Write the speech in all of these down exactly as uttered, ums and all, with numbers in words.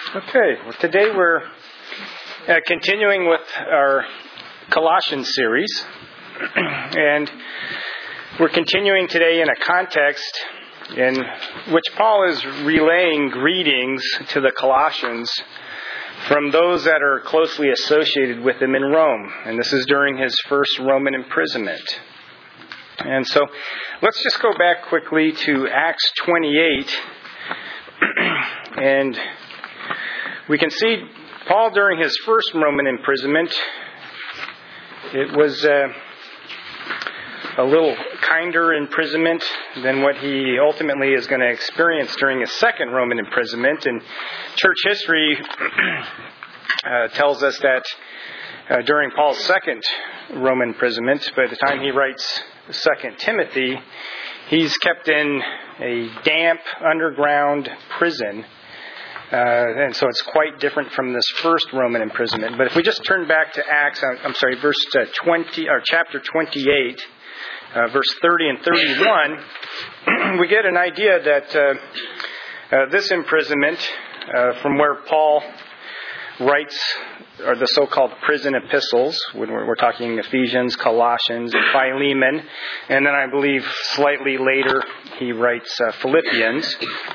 Okay, well, today we're uh, continuing with our Colossians series, and we're continuing today in a context in which Paul is relaying greetings to the Colossians from those that are closely associated with him in Rome, and this is during his first Roman imprisonment. And so let's just go back quickly to Acts twenty-eight, and we can see Paul during his first Roman imprisonment. It was uh, a little kinder imprisonment than what he ultimately is going to experience during his second Roman imprisonment. And church history uh, tells us that uh, during Paul's second Roman imprisonment, by the time he writes Second Timothy, he's kept in a damp underground prison. Uh, and so it's quite different from this first Roman imprisonment. But if we just turn back to Acts, I'm sorry, verse uh, twenty or chapter twenty-eight, uh, verse thirty and thirty-one, we get an idea that uh, uh, this imprisonment, uh, from where Paul writes, or the so-called prison epistles, when we're, we're talking Ephesians, Colossians, and Philemon, and then I believe slightly later he writes uh, Philippians.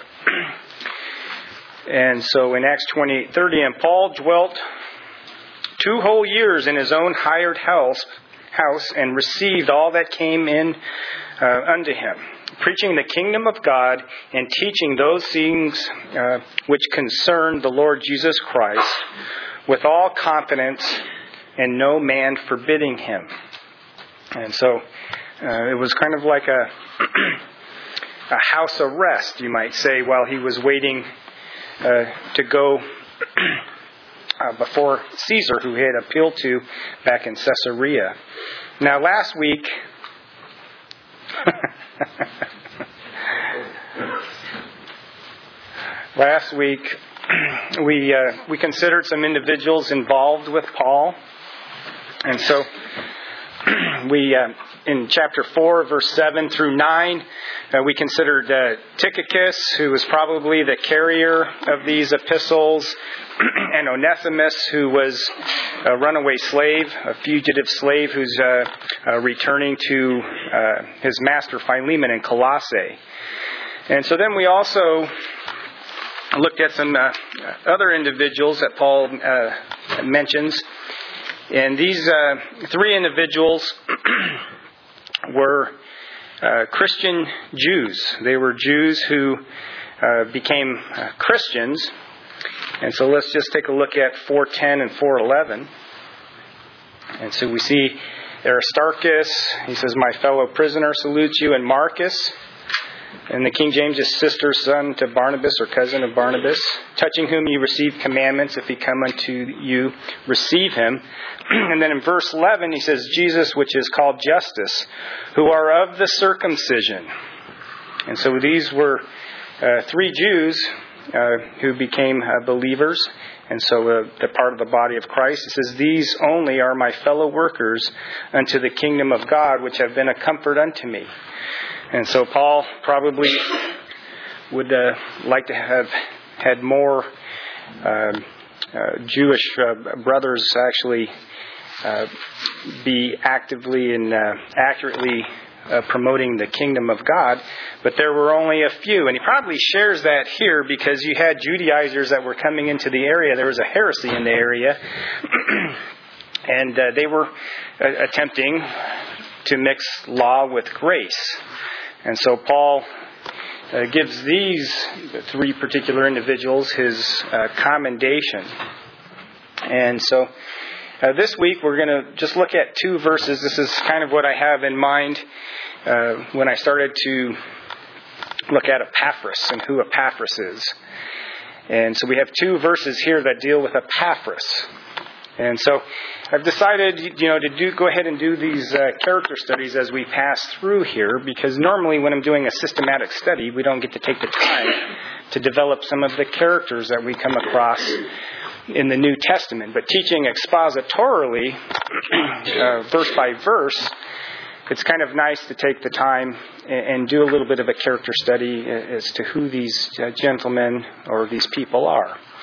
And so in Acts twenty-eight thirty, and Paul dwelt two whole years in his own hired house, house and received all that came in uh, unto him, preaching the kingdom of God and teaching those things uh, which concern the Lord Jesus Christ with all confidence and no man forbidding him. And so uh, it was kind of like a, a house arrest, you might say, while he was waiting Uh, to go uh, before Caesar, who he had appealed to back in Caesarea. Now, last week, last week we uh, we considered some individuals involved with Paul, and so we uh, in chapter four, verse seven through nine. Uh, we considered uh, Tychicus, who was probably the carrier of these epistles, and Onesimus, who was a runaway slave, a fugitive slave who's uh, uh, returning to uh, his master Philemon in Colossae. And so then we also looked at some uh, other individuals that Paul uh, mentions. And these uh, three individuals were Uh, Christian Jews. They were Jews who uh, became uh, Christians. And so let's just take a look at four ten and four eleven. And so we see Aristarchus. He says, "My fellow prisoner salutes you, and Marcus." And the King James is sister, son to Barnabas, or cousin of Barnabas, touching whom you receive commandments. If he come unto you, receive him. And then in verse eleven, he says, "Jesus, which is called Justus, who are of the circumcision." And so these were uh, three Jews uh, who became uh, believers. And so uh, they're part of the body of Christ. It says, "These only are my fellow workers unto the kingdom of God, which have been a comfort unto me." And so Paul probably would uh, like to have had more uh, uh, Jewish uh, brothers actually uh, be actively and uh, accurately uh, promoting the kingdom of God. But there were only a few. And he probably shares that here because you had Judaizers that were coming into the area. There was a heresy in the area. And uh, they were uh, attempting to mix law with grace. And so Paul uh, gives these three particular individuals his uh, commendation. And so uh, this week we're going to just look at two verses. This is kind of what I have in mind uh, when I started to look at Epaphras and who Epaphras is. And so we have two verses here that deal with Epaphras. And so I've decided, you know, to do go ahead and do these uh, character studies as we pass through here, because normally when I'm doing a systematic study, we don't get to take the time to develop some of the characters that we come across in the New Testament. But teaching expositorily, uh, verse by verse, it's kind of nice to take the time and, and do a little bit of a character study as to who these uh, gentlemen or these people are.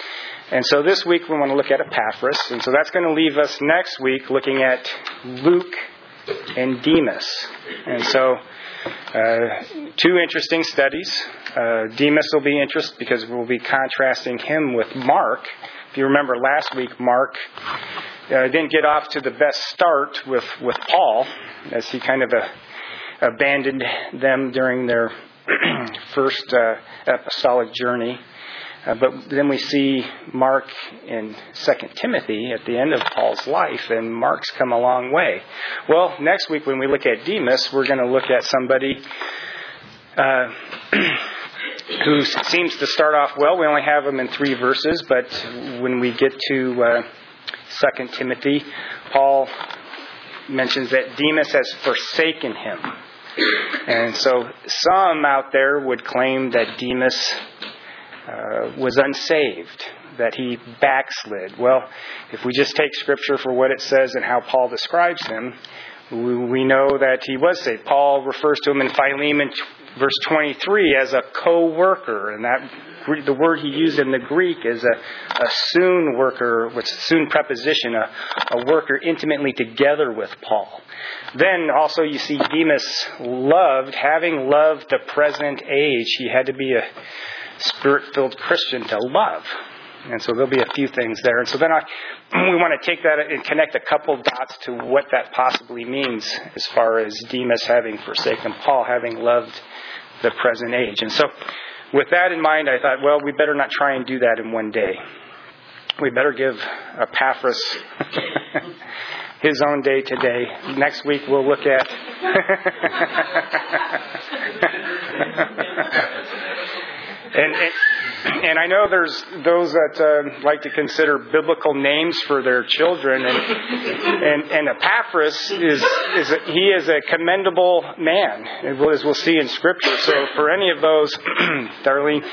And so this week we want to look at Epaphras. And so that's going to leave us next week looking at Luke and Demas. And so uh, two interesting studies. Uh, Demas will be interesting because we'll be contrasting him with Mark. If you remember last week, Mark uh, didn't get off to the best start with, with Paul, as he kind of uh, abandoned them during their first uh, apostolic journey. Uh, but then we see Mark in Second Timothy at the end of Paul's life, and Mark's come a long way. Well, next week when we look at Demas, we're going to look at somebody uh, who seems to start off well. We only have him in three verses, but when we get to uh, Second Timothy, Paul mentions that Demas has forsaken him. And so some out there would claim that Demas uh, was unsaved, that he backslid. Well, if we just take Scripture for what it says and how Paul describes him, we know that he was saved. Paul refers to him in Philemon verse twenty-three as a co-worker, and that the word he used in the Greek is a, a soon worker, which is a soon preposition, a, a worker intimately together with Paul. Then also you see Demas loved, having loved the present age, he had to be a Spirit-filled Christian to love. And so there'll be a few things there. And so then I, we want to take that and connect a couple dots to what that possibly means as far as Demas having forsaken Paul, having loved the present age. And so with that in mind, I thought, well, we better not try and do that in one day. We better give Epaphras his own day today. Next week we'll look at... And, and and I know there's those that uh, like to consider biblical names for their children, and and, and Epaphras is is a, he is a commendable man, as we'll see in Scripture. So for any of those, Darlene,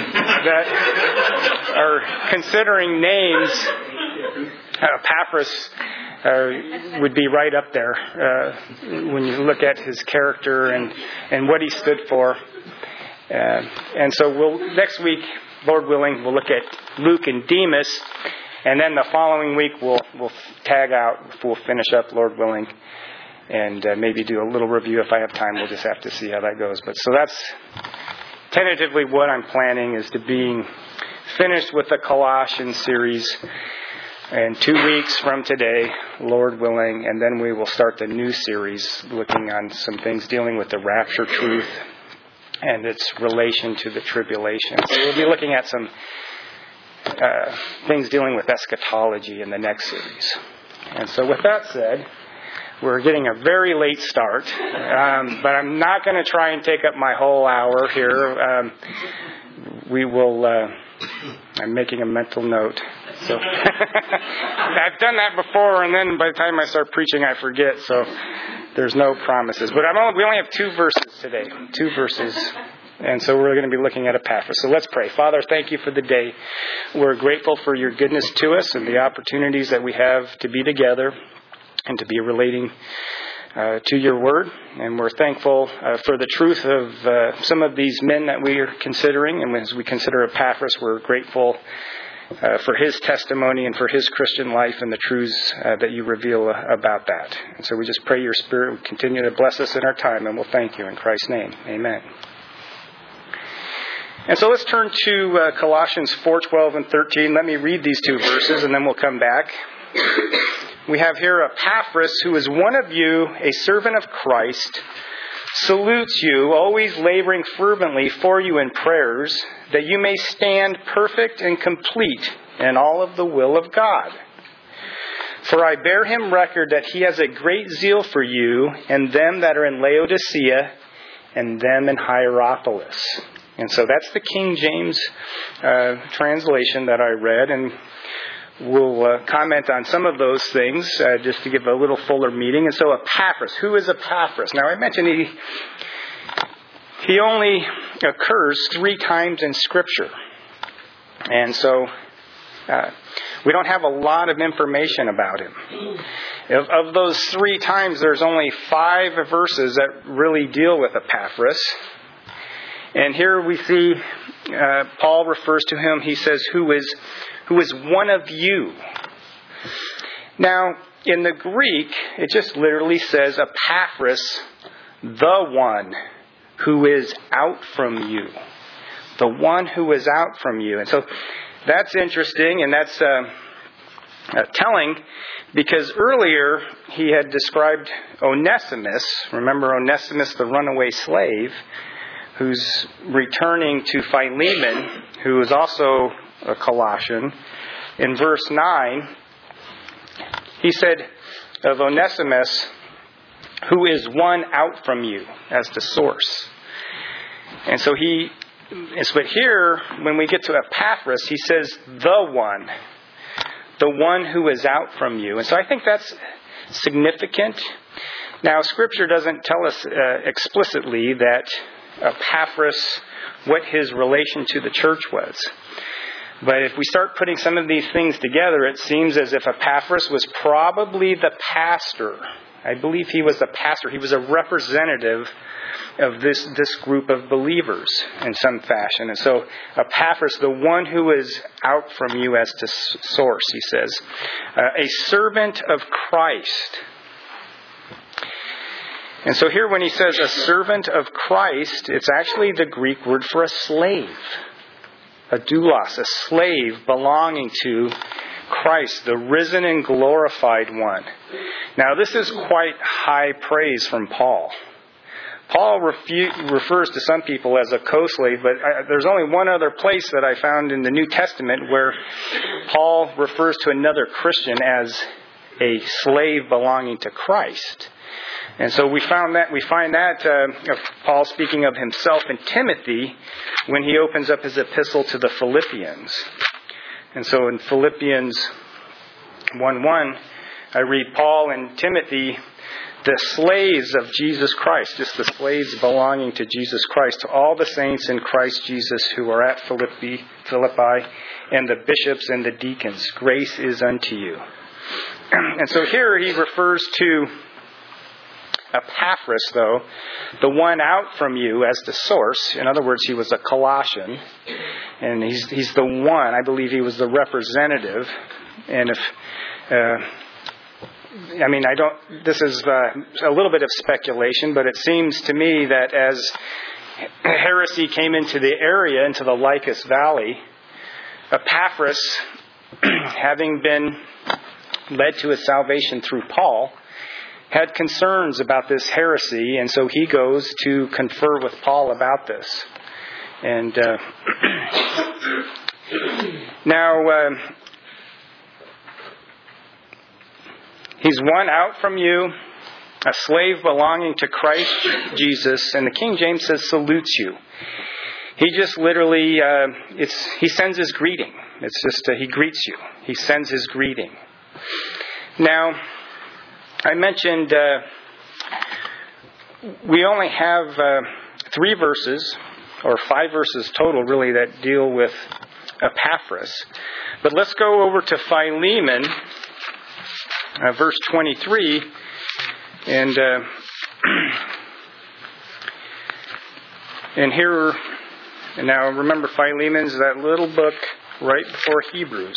that are considering names, Epaphras uh, would be right up there uh, when you look at his character and and what he stood for. Uh, and so we'll next week, Lord willing, we'll look at Luke and Demas, and then the following week we'll we'll tag out, we'll finish up, Lord willing, and uh, maybe do a little review if I have time. We'll just have to see how that goes. But so that's tentatively what I'm planning, is to being finished with the Colossians series in two weeks from today, Lord willing, and then we will start the new series looking on some things dealing with the rapture truth and its relation to the tribulation. So we'll be looking at some uh, things dealing with eschatology in the next series. And so with that said, we're getting a very late start, um, but I'm not going to try and take up my whole hour here. Um, we will... Uh, I'm making a mental note. So I've done that before, and then by the time I start preaching, I forget. So there's no promises. But I'm only, we only have two verses today, two verses. And so we're going to be looking at Epaphras. So let's pray. Father, thank you for the day. We're grateful for your goodness to us and the opportunities that we have to be together and to be relating Uh, to your word, and we're thankful uh, for the truth of uh, some of these men that we are considering, and as we consider Epaphras, we're grateful uh, for his testimony and for his Christian life and the truths uh, that you reveal uh, about that. And so we just pray your Spirit will continue to bless us in our time, and we'll thank you in Christ's name. Amen. And so let's turn to uh, Colossians four, twelve, and thirteen. Let me read these two verses, and then we'll come back. We have here Epaphras, who is one of you, a servant of Christ, salutes you, always laboring fervently for you in prayers, that you may stand perfect and complete in all of the will of God. For I bear him record that he has a great zeal for you, and them that are in Laodicea, and them in Hierapolis. And so that's the King James uh, translation that I read, and we'll uh, comment on some of those things uh, just to give a little fuller meaning. And so Epaphras, who is Epaphras? Now I mentioned he he only occurs three times in Scripture. And so uh, we don't have a lot of information about him. Of, of those three times, there's only five verses that really deal with Epaphras. And here we see uh, Paul refers to him. He says, who is, who is one of you. Now, in the Greek, it just literally says Epaphras, the one who is out from you. The one who is out from you. And so that's interesting, and that's uh, uh, telling, because earlier he had described Onesimus. Remember Onesimus, the runaway slave, who's returning to Philemon, who is also a Colossian. In verse nine, he said of Onesimus, who is one out from you, as the source. And so he, but here, when we get to Epaphras, he says, the one, the one who is out from you. And so I think that's significant. Now, Scripture doesn't tell us uh, explicitly that Epaphras, what his relation to the church was. But if we start putting some of these things together, it seems as if Epaphras was probably the pastor. I believe he was the pastor. He was a representative of this, this group of believers in some fashion. And so Epaphras, the one who is out from you as to source, he says, uh, a servant of Christ. And so here when he says a servant of Christ, it's actually the Greek word for a slave. A doulos, a slave belonging to Christ, the risen and glorified one. Now this is quite high praise from Paul. Paul refu- refers to some people as a co-slave, but I, there's only one other place that I found in the New Testament where Paul refers to another Christian as a slave belonging to Christ. And so we found that we find that uh, of Paul speaking of himself in Timothy when he opens up his epistle to the Philippians. And so in Philippians one one, I read Paul and Timothy, the slaves of Jesus Christ, just the slaves belonging to Jesus Christ, to all the saints in Christ Jesus who are at Philippi, Philippi, and the bishops and the deacons. Grace is unto you. And so here he refers to Epaphras, though, the one out from you as the source. In other words, he was a Colossian. And he's he's the one. I believe he was the representative. And if, uh, I mean, I don't, this is uh, a little bit of speculation, but it seems to me that as heresy came into the area, into the Lycus Valley, Epaphras, having been led to his salvation through Paul, had concerns about this heresy, and so he goes to confer with Paul about this. And uh, now, uh, he's one out from you, a slave belonging to Christ Jesus, and the King James says salutes you. He just literally, uh, it's he sends his greeting. It's just, uh, he greets you. He sends his greeting. Now, I mentioned uh, we only have uh, three verses, or five verses total, really, that deal with Epaphras. But let's go over to Philemon, uh, verse twenty-three, and uh, and here, and now remember, Philemon is that little book right before Hebrews.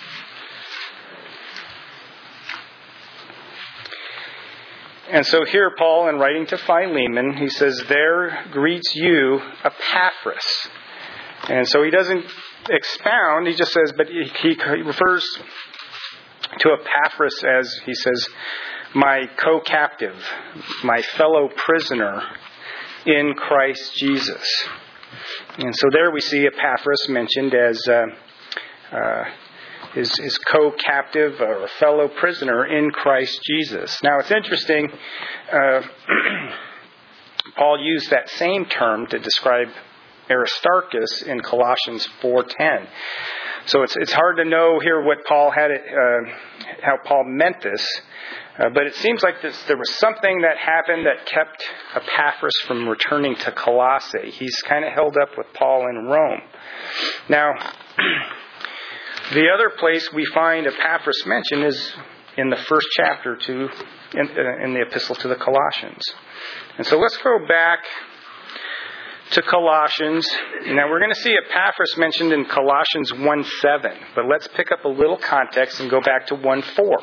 And so here Paul, in writing to Philemon, he says, there greets you Epaphras. And so he doesn't expound, he just says, but he, he refers to Epaphras as, he says, my co-captive, my fellow prisoner in Christ Jesus. And so there we see Epaphras mentioned as uh, uh, His, his co-captive or a fellow prisoner in Christ Jesus. Now it's interesting, uh, Paul used that same term to describe Aristarchus in Colossians four ten. So it's it's hard to know here what Paul had, it, uh, how Paul meant this, uh, but it seems like this, there was something that happened that kept Epaphras from returning to Colossae. He's kind of held up with Paul in Rome. Now, the other place we find Epaphras mentioned is in the first chapter to in, uh, in the epistle to the Colossians. And so let's go back to Colossians. Now we're going to see Epaphras mentioned in Colossians one seven, but let's pick up a little context and go back to one four.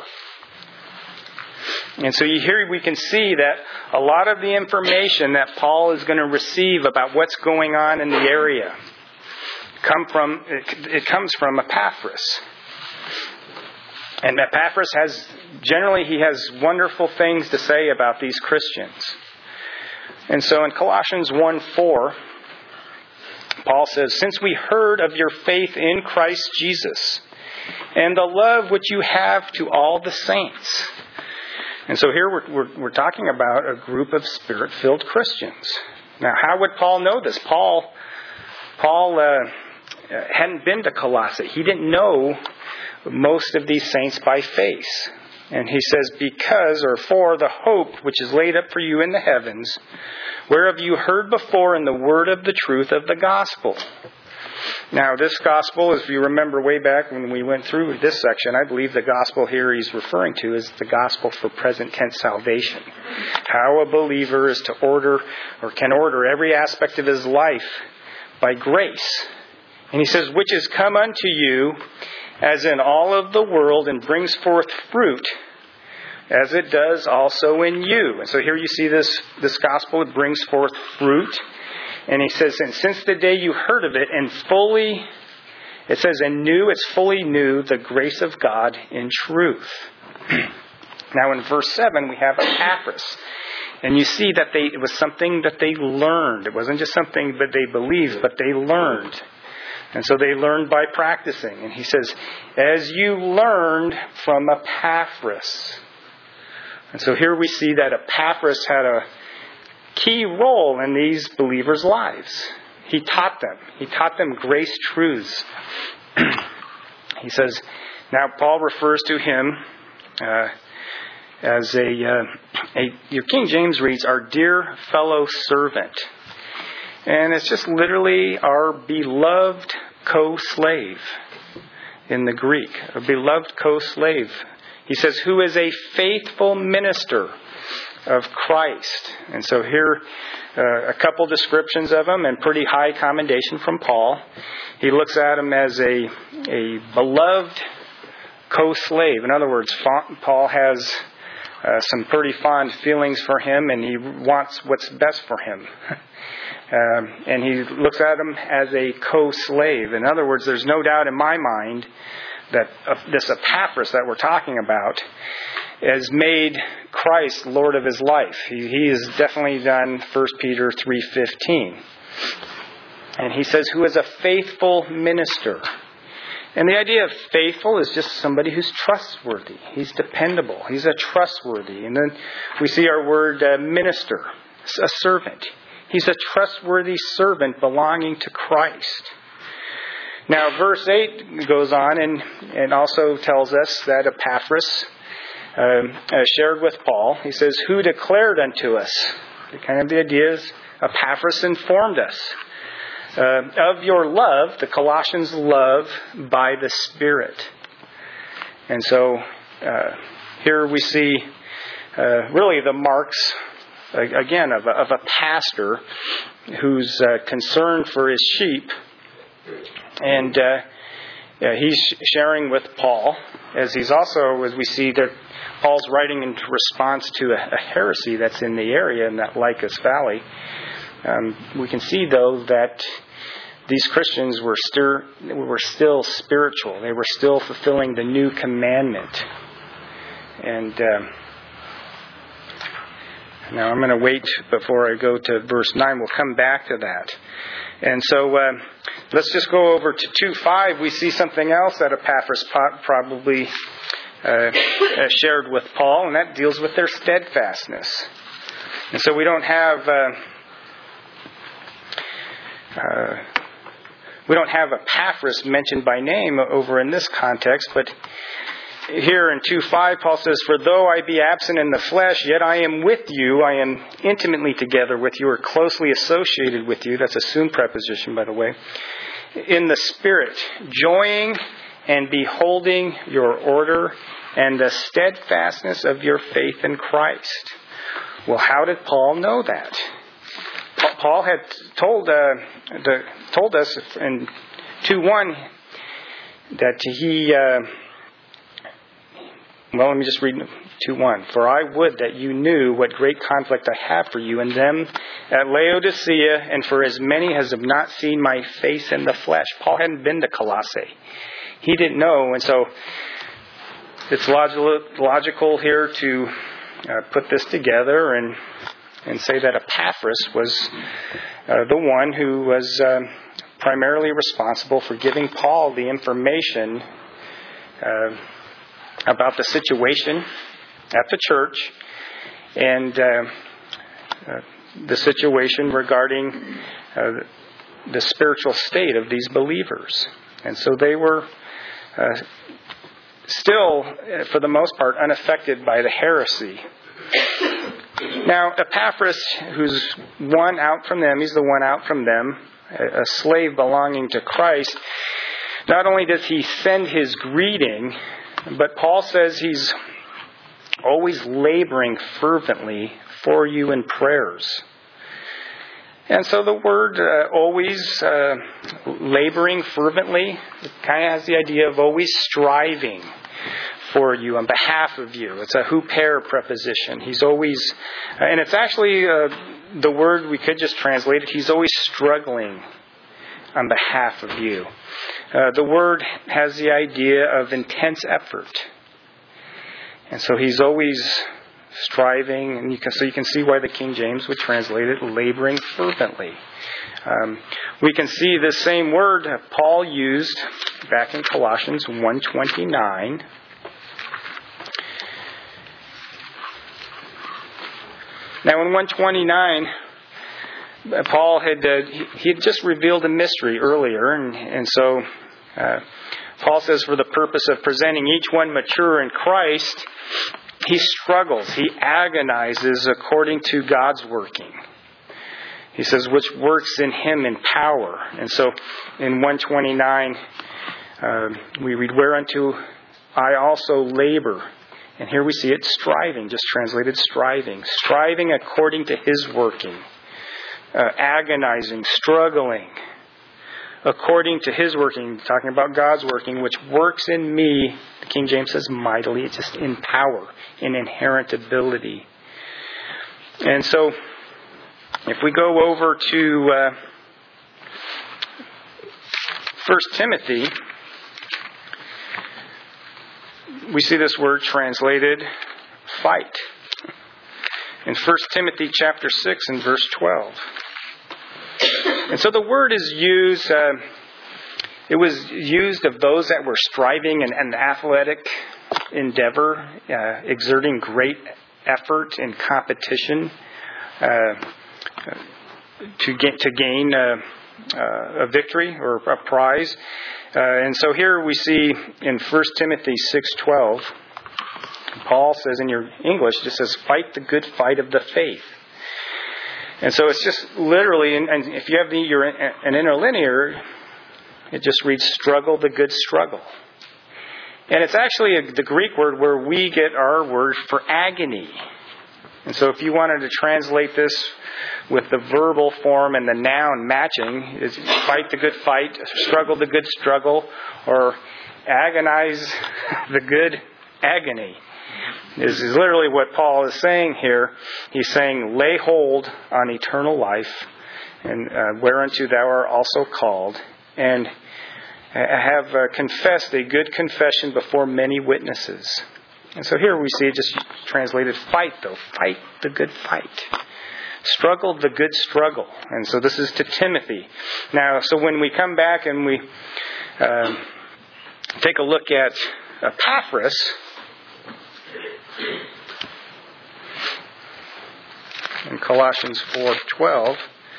And so here we can see that a lot of the information that Paul is going to receive about what's going on in the area come from it, it comes from Epaphras. And Epaphras has, generally he has wonderful things to say about these Christians. And so in Colossians one four, Paul says, "Since we heard of your faith in Christ Jesus and the love which you have to all the saints." And so here we're, we're, we're talking about a group of Spirit-filled Christians. Now, how would Paul know this? Paul, Paul uh, hadn't been to Colossae. He didn't know most of these saints by face. And he says, "Because," or "for the hope which is laid up for you in the heavens, whereof you heard before in the word of the truth of the gospel." Now, this gospel, if you remember way back when we went through this section, I believe the gospel here he's referring to is the gospel for present tense salvation. How a believer is to order or can order every aspect of his life by grace. And he says, "which is come unto you as in all of the world, and brings forth fruit, as it does also in you." And so here you see this, this gospel, it brings forth fruit. And he says, "and since the day you heard of it, and fully," it says, "and knew," it's fully knew the grace of God in truth." Now in verse seven, we have Epaphras. And you see that they it was something that they learned. It wasn't just something that they believed, but they learned. And so they learned by practicing. And he says, "as you learned from Epaphras." And so here we see that Epaphras had a key role in these believers' lives. He taught them. He taught them grace truths. He says, now Paul refers to him uh, as a, uh, a, your King James reads, "our dear fellow servant." And it's just literally our beloved co-slave in the Greek. A beloved co-slave. He says, "who is a faithful minister of Christ." And so here, uh, a couple descriptions of him and pretty high commendation from Paul. He looks at him as a, a beloved co-slave. In other words, Paul has uh, some pretty fond feelings for him, and he wants what's best for him. Um, and he looks at him as a co-slave. In other words, there's no doubt in my mind that uh, this Epaphras that we're talking about has made Christ Lord of his life. He, he has definitely done First Peter three fifteen. And he says, "who is a faithful minister." And the idea of faithful is just somebody who's trustworthy. He's dependable. He's a trustworthy. And then we see our word uh, minister, a servant. He's a trustworthy servant belonging to Christ. Now, verse eight goes on and, and also tells us that Epaphras uh, uh, shared with Paul. He says, "who declared unto us." The kind of the idea is Epaphras informed us uh, of your love, the Colossians' love by the Spirit. And so uh, here we see uh, really the marks again, of a, of a pastor who's uh, concerned for his sheep. And uh, yeah, he's sharing with Paul, as he's also, as we see that Paul's writing in response to a, a heresy that's in the area, in that Lycus Valley. Um, we can see, though, that these Christians were, stir, were still spiritual. They were still fulfilling the new commandment. And Um, Now, I'm going to wait before I go to verse nine. We'll come back to that. And so uh, let's just go over to two five. We see something else that Epaphras probably uh, shared with Paul, and that deals with their steadfastness. And so we don't have uh, uh, we don't have Epaphras mentioned by name over in this context, but here in two five, Paul says, "For though I be absent in the flesh, yet I am with you. I am intimately together with you," or closely associated with you. That's a soon preposition, by the way. "In the Spirit, joying and beholding your order and the steadfastness of your faith in Christ." Well, how did Paul know that? Paul had told uh, the, told us in two one that he, uh, well, let me just read two one. For I would that you knew what great conflict I have for you and them at Laodicea, and for as many as have not seen my face in the flesh. Paul hadn't been to Colossae. He didn't know, and so it's logical, logical here to uh, put this together and and say that Epaphras was uh, the one who was uh, primarily responsible for giving Paul the information uh, about the situation at the church and uh, uh, the situation regarding uh, the spiritual state of these believers. And so they were uh, still, for the most part, unaffected by the heresy. Now, Epaphras, who's one out from them, he's the one out from them, a slave belonging to Christ. Not only does he send his greeting, but Paul says he's always laboring fervently for you in prayers. And so the word uh, always uh, laboring fervently kind of has the idea of always striving for you, on behalf of you. It's a huper preposition. He's always, uh, and it's actually uh, the word we could just translate it, he's always struggling on behalf of you. Uh, the word has the idea of intense effort. And so he's always striving, and you can, so you can see why the King James would translate it laboring fervently. Um, we can see this same word Paul used back in Colossians one twenty-nine. Now in one twenty-nine, Paul had uh, he had just revealed a mystery earlier, and, and so uh, Paul says, for the purpose of presenting each one mature in Christ, he struggles, he agonizes according to God's working. He says, which works in him in power. And so in one twenty-nine, uh, we read, whereunto I also labor. And here we see it striving, just translated striving. Striving according to his working. Uh, agonizing, struggling. According to his working, talking about God's working, which works in me, the King James says mightily, it's just in power, in inherent ability. And so, if we go over to uh, First Timothy, we see this word translated fight. In First Timothy chapter six and verse twelve. And so the word is used, uh, it was used of those that were striving in an athletic endeavor, uh, exerting great effort in competition uh, to get to gain uh, uh, a victory or a prize. Uh, and so here we see in First Timothy six twelve, Paul says in your English, it just says, fight the good fight of the faith. And so it's just literally, and, and if you have the, your, an interlinear, it just reads, struggle the good struggle. And it's actually a, the Greek word where we get our word for agony. And so if you wanted to translate this with the verbal form and the noun matching, is fight the good fight, struggle the good struggle, or agonize the good agony. This is literally what Paul is saying here. He's saying, lay hold on eternal life, and uh, whereunto thou art also called, and have uh, confessed a good confession before many witnesses. And so here we see it just translated fight, though. Fight the good fight. Struggle the good struggle. And so this is to Timothy. Now, so when we come back and we uh, take a look at Epaphras, in Colossians four twelve,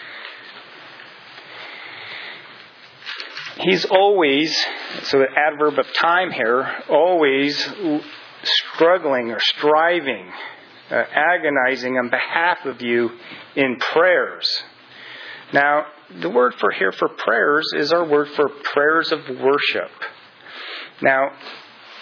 he's always, so the adverb of time here, always struggling or striving, uh, agonizing on behalf of you in prayers. Now, the word for here for prayers is our word for prayers of worship. Now,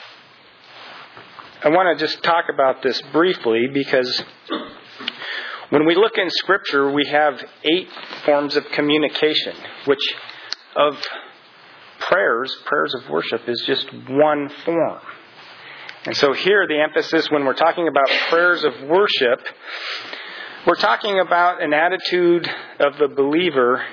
I want to just talk about this briefly because When we look in Scripture, we have eight forms of communication, which of prayers, prayers of worship, is just one form. And so here the emphasis when we're talking about prayers of worship, we're talking about an attitude of the believer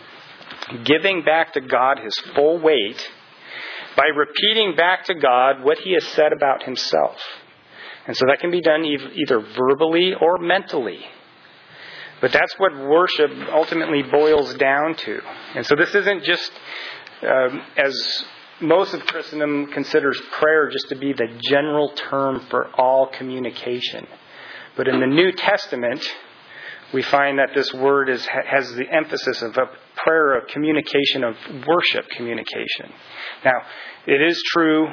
giving back to God His full weight by repeating back to God what He has said about Himself. And so that can be done either verbally or mentally. But that's what worship ultimately boils down to. And so this isn't just, um, as most of Christendom considers prayer just to be the general term for all communication. But in the New Testament, we find that this word is has the emphasis of a prayer of communication, of worship communication. Now, it is true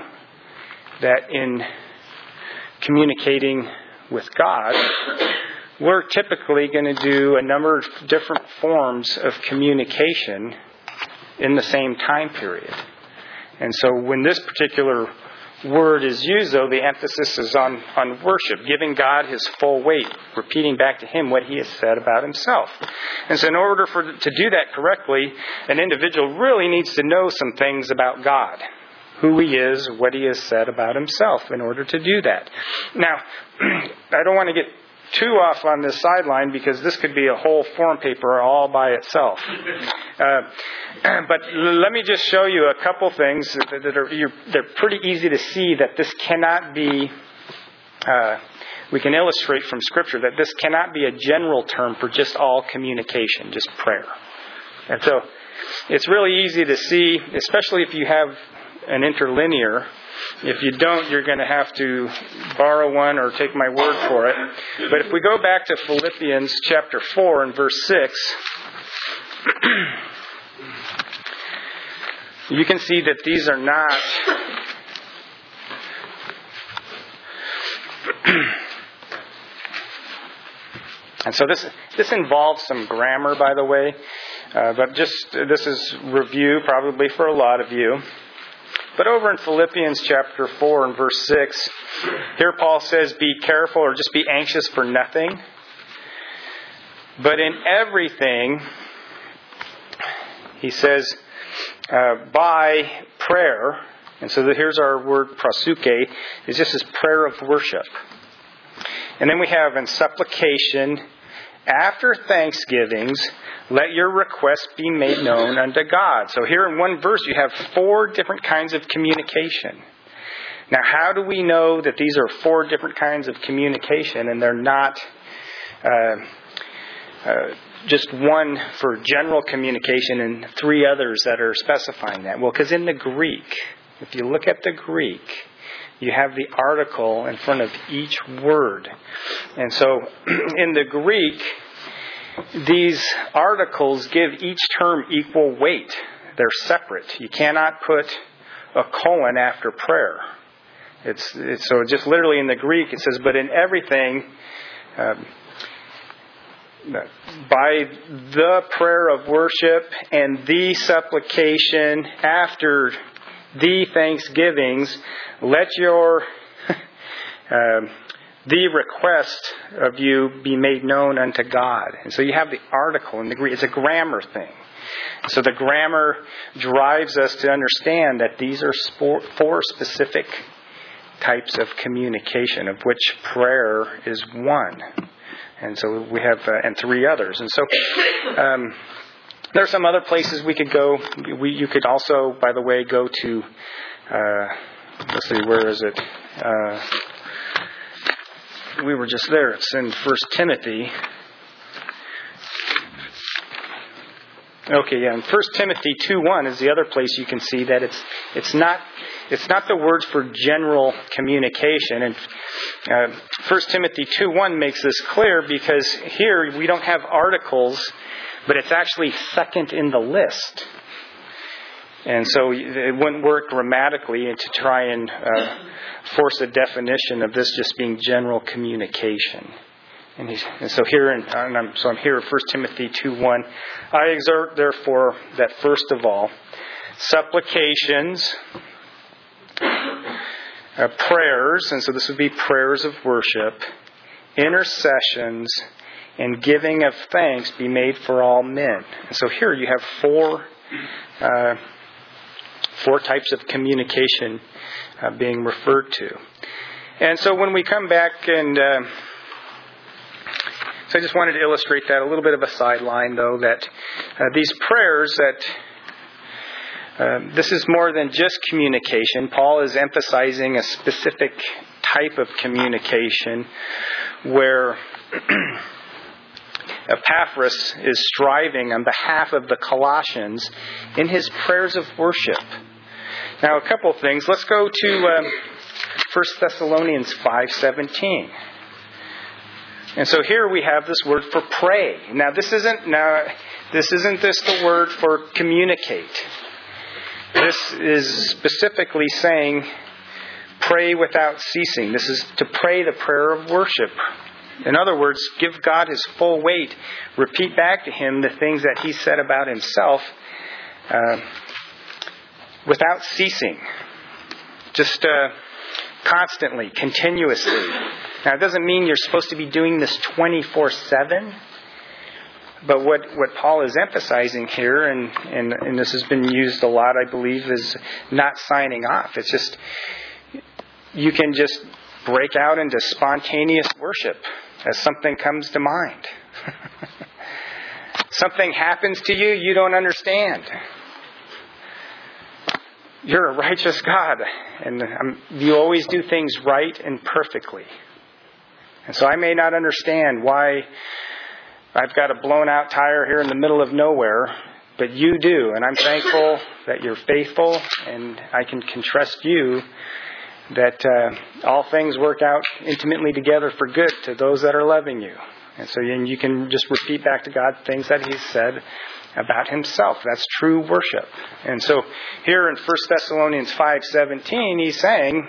that in communicating with God, we're typically going to do a number of different forms of communication in the same time period. And so when this particular word is used, though, the emphasis is on, on worship, giving God His full weight, repeating back to Him what He has said about Himself. And so in order for to do that correctly, an individual really needs to know some things about God, who He is, what He has said about Himself in order to do that. Now, I don't want to get too off on this sideline because this could be a whole form paper all by itself. Uh, but let me just show you a couple things that, that are you're, they're pretty easy to see that this cannot be. Uh, we can illustrate from Scripture that this cannot be a general term for just all communication, just prayer. And so it's really easy to see, especially if you have an interlinear. If you don't, you're going to have to borrow one or take my word for it. But if we go back to Philippians chapter four and verse six, you can see that these are not and so this this involves some grammar, by the way. Uh, but just this is review probably for a lot of you. But over in Philippians chapter four and verse six, here Paul says, be careful or just be anxious for nothing. But in everything, he says, uh, by prayer, and so here's our word proseuche, is just this prayer of worship. And then we have in supplication, after thanksgivings, let your requests be made known unto God. So here in one verse, you have four different kinds of communication. Now, how do we know that these are four different kinds of communication and they're not uh, uh, just one for general communication and three others that are specifying that? Well, because in the Greek, if you look at the Greek, you have the article in front of each word. And so in the Greek, these articles give each term equal weight. They're separate. You cannot put a colon after prayer. It's, it's so just literally in the Greek it says, but in everything, um, by the prayer of worship and the supplication after the thanksgivings, let your um, the request of you be made known unto God. And so you have the article in the Greek. It's a grammar thing. So the grammar drives us to understand that these are four specific types of communication, of which prayer is one. And so we have, uh, and three others. And so um, there are some other places we could go. We, you could also, by the way, go to, uh, let's see, where is it? Uh, we were just there. It's in First Timothy. Okay, yeah, and First Timothy two one is the other place you can see that it's it's not it's not the words for general communication. And uh, First Timothy two one makes this clear because here we don't have articles, but it's actually second in the list. And so it wouldn't work grammatically to try and uh, force a definition of this just being general communication. And, he's, and so here, in, and I'm, so I'm here at First Timothy two one. I exhort, therefore, that first of all, supplications, uh, prayers, and so this would be prayers of worship, intercessions, and giving of thanks be made for all men. And so here you have four uh, four types of communication uh, being referred to. And so when we come back and uh, so I just wanted to illustrate that, a little bit of a sideline though, that uh, these prayers that uh, this is more than just communication. Paul is emphasizing a specific type of communication where Epaphras is striving on behalf of the Colossians in his prayers of worship. Now, a couple of things. Let's go to um, First Thessalonians five seventeen. And so here we have this word for pray. Now, this isn't now this isn't just the word for communicate. This is specifically saying pray without ceasing. This is to pray the prayer of worship. In other words, give God His full weight. Repeat back to Him the things that He said about Himself uh, without ceasing. Just uh, constantly, continuously. Now, it doesn't mean you're supposed to be doing this twenty-four seven. But what, what Paul is emphasizing here, and, and, and this has been used a lot, I believe, is not signing off. It's just, you can just break out into spontaneous worship as something comes to mind. Something happens to you you don't understand. You're a righteous God, and um, you always do things right and perfectly. And so I may not understand why I've got a blown out tire here in the middle of nowhere, but you do, and I'm thankful that you're faithful, and I can, can trust you that uh, all things work out intimately together for good to those that are loving you. And so you, you can just repeat back to God things that He's said about Himself. That's true worship. And so here in First Thessalonians five seventeen, he's saying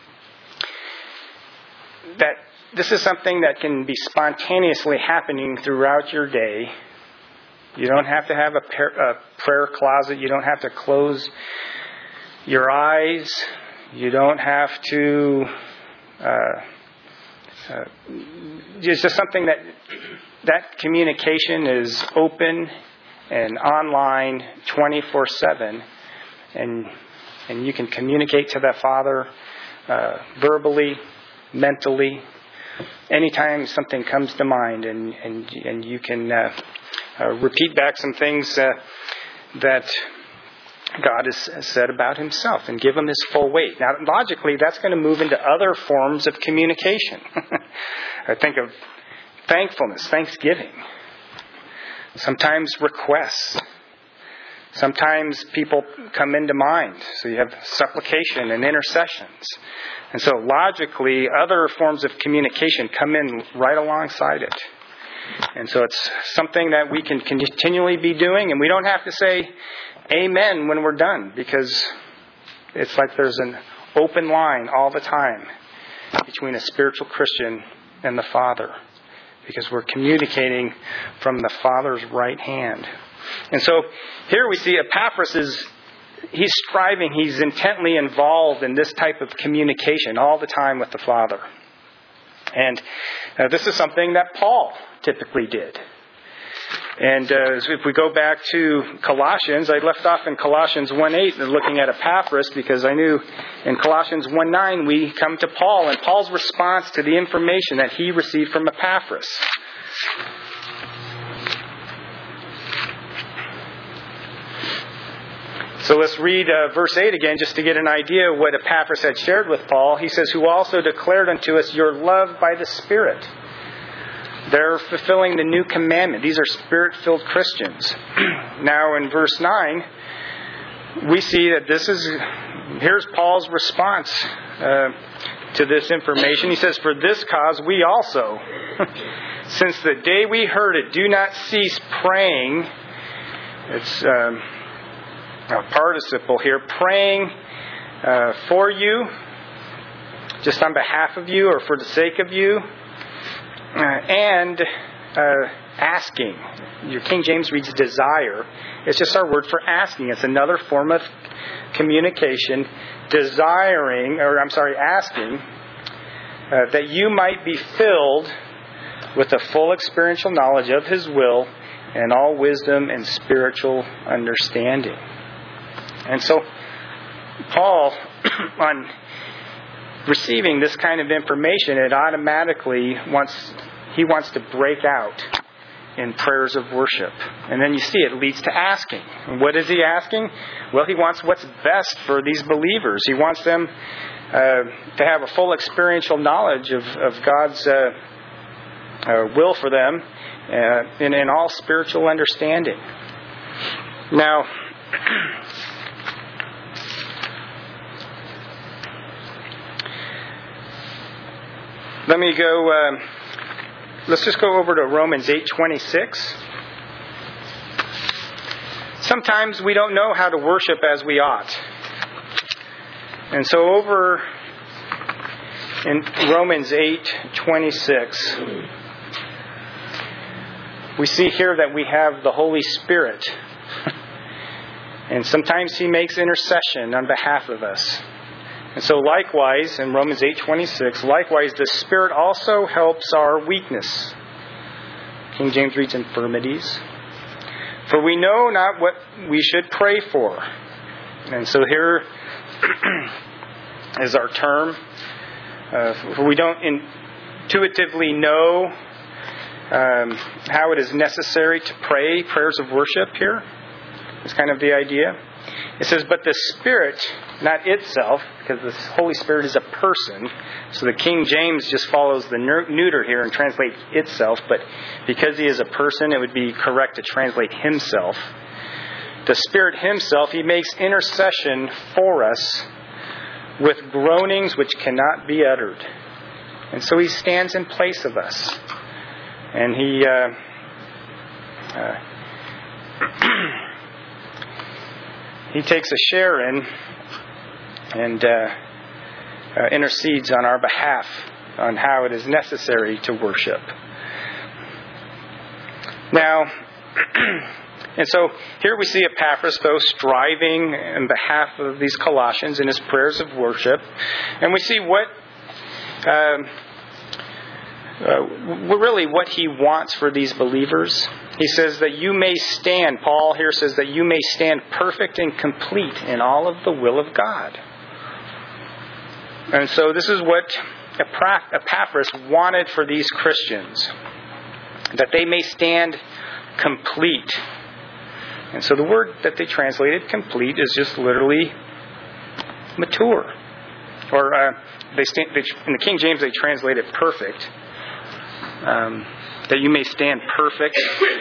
that this is something that can be spontaneously happening throughout your day. You don't have to have a, par- a prayer closet. You don't have to close your eyes. You don't have to... Uh, uh, it's just something that that communication is open and online twenty-four seven. And, and you can communicate to that Father uh, verbally, mentally, anytime something comes to mind, and and, and you can uh, uh, repeat back some things uh, that God has said about Himself and give Him His full weight. Now, logically, that's going to move into other forms of communication. I think of thankfulness, thanksgiving. Sometimes requests. Sometimes people come into mind. So you have supplication and intercessions. And so logically, other forms of communication come in right alongside it. And so it's something that we can continually be doing, and we don't have to say amen when we're done, because it's like there's an open line all the time between a spiritual Christian and the Father, because we're communicating from the Father's right hand. And so here we see Epaphras is he's striving, he's intently involved in this type of communication all the time with the Father. And uh, this is something that Paul typically did. And uh, if we go back to Colossians, I left off in Colossians one eight and looking at Epaphras, because I knew in Colossians one nine we come to Paul and Paul's response to the information that he received from Epaphras. So let's read uh, verse eight again, just to get an idea of what Epaphras had shared with Paul. He says, who also declared unto us your love by the Spirit. They're fulfilling the new commandment. These are Spirit-filled Christians. Now in verse nine, we see that this is, here's Paul's response uh, to this information. He says, for this cause we also, since the day we heard it, do not cease praying. It's... Um, A participle here, praying uh, for you, just on behalf of you or for the sake of you, uh, and uh, asking. Your King James reads desire. It's just our word for asking. It's another form of communication, desiring, or I'm sorry, asking, uh, that you might be filled with a full experiential knowledge of His will and all wisdom and spiritual understanding. And so, Paul, on receiving this kind of information, it automatically wants, he wants to break out in prayers of worship. And then you see it leads to asking. And what is he asking? Well, he wants what's best for these believers. He wants them uh, to have a full experiential knowledge of, of God's uh, uh, will for them uh, and in all spiritual understanding. Now, let me go... Uh, Let's just go over to Romans eight twenty-six. Sometimes we don't know how to worship as we ought. And so over in Romans eight twenty-six, we see here that we have the Holy Spirit. And sometimes He makes intercession on behalf of us. And so likewise, in Romans eight twenty-six, likewise the Spirit also helps our weakness. King James reads infirmities. For we know not what we should pray for. And so here is our term. Uh, for we don't intuitively know um, how it is necessary to pray prayers of worship here. That's kind of the idea. It says, but the Spirit, not itself, because the Holy Spirit is a person. So the King James just follows the neuter here and translates itself. But because He is a person, it would be correct to translate Himself. The Spirit Himself, He makes intercession for us with groanings which cannot be uttered. And so He stands in place of us. And He... Uh, uh, He takes a share in and uh, uh, intercedes on our behalf on how it is necessary to worship. Now, and so here we see Epaphras, though, striving on behalf of these Colossians in his prayers of worship. And we see what, um, uh, really what he wants for these believers. He says that you may stand, Paul here says that you may stand perfect and complete in all of the will of God. And so this is what Epaphras wanted for these Christians, that they may stand complete. And so the word that they translated complete is just literally mature. Or uh, they, stand, they in the King James they translate it perfect. Um, that you may stand perfect.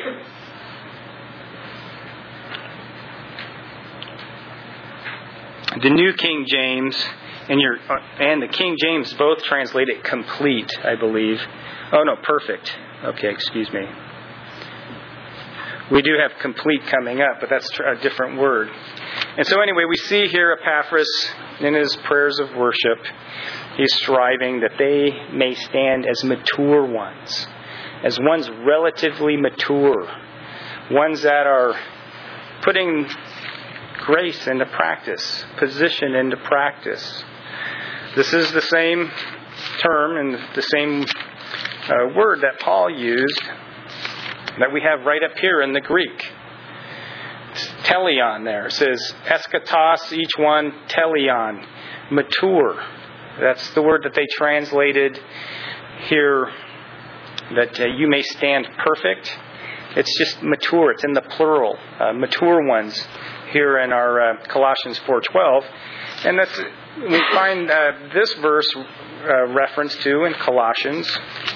The New King James and your and the King James both translate it complete, I believe. Oh no, perfect. Okay, excuse me. We do have complete coming up, but that's a different word. And so anyway, we see here Epaphras in his prayers of worship, he's striving that they may stand as mature ones. As ones relatively mature. Ones that are putting grace into practice. Position into practice. This is the same term and the same uh, word that Paul used that we have right up here in the Greek. It's teleon there. It says eschatos, each one, teleon. Mature. That's the word that they translated here. That uh, you may stand perfect. It's just mature. It's in the plural. Uh, mature ones here in our uh, Colossians four twelve. And that's we find uh, this verse uh, reference to in Colossians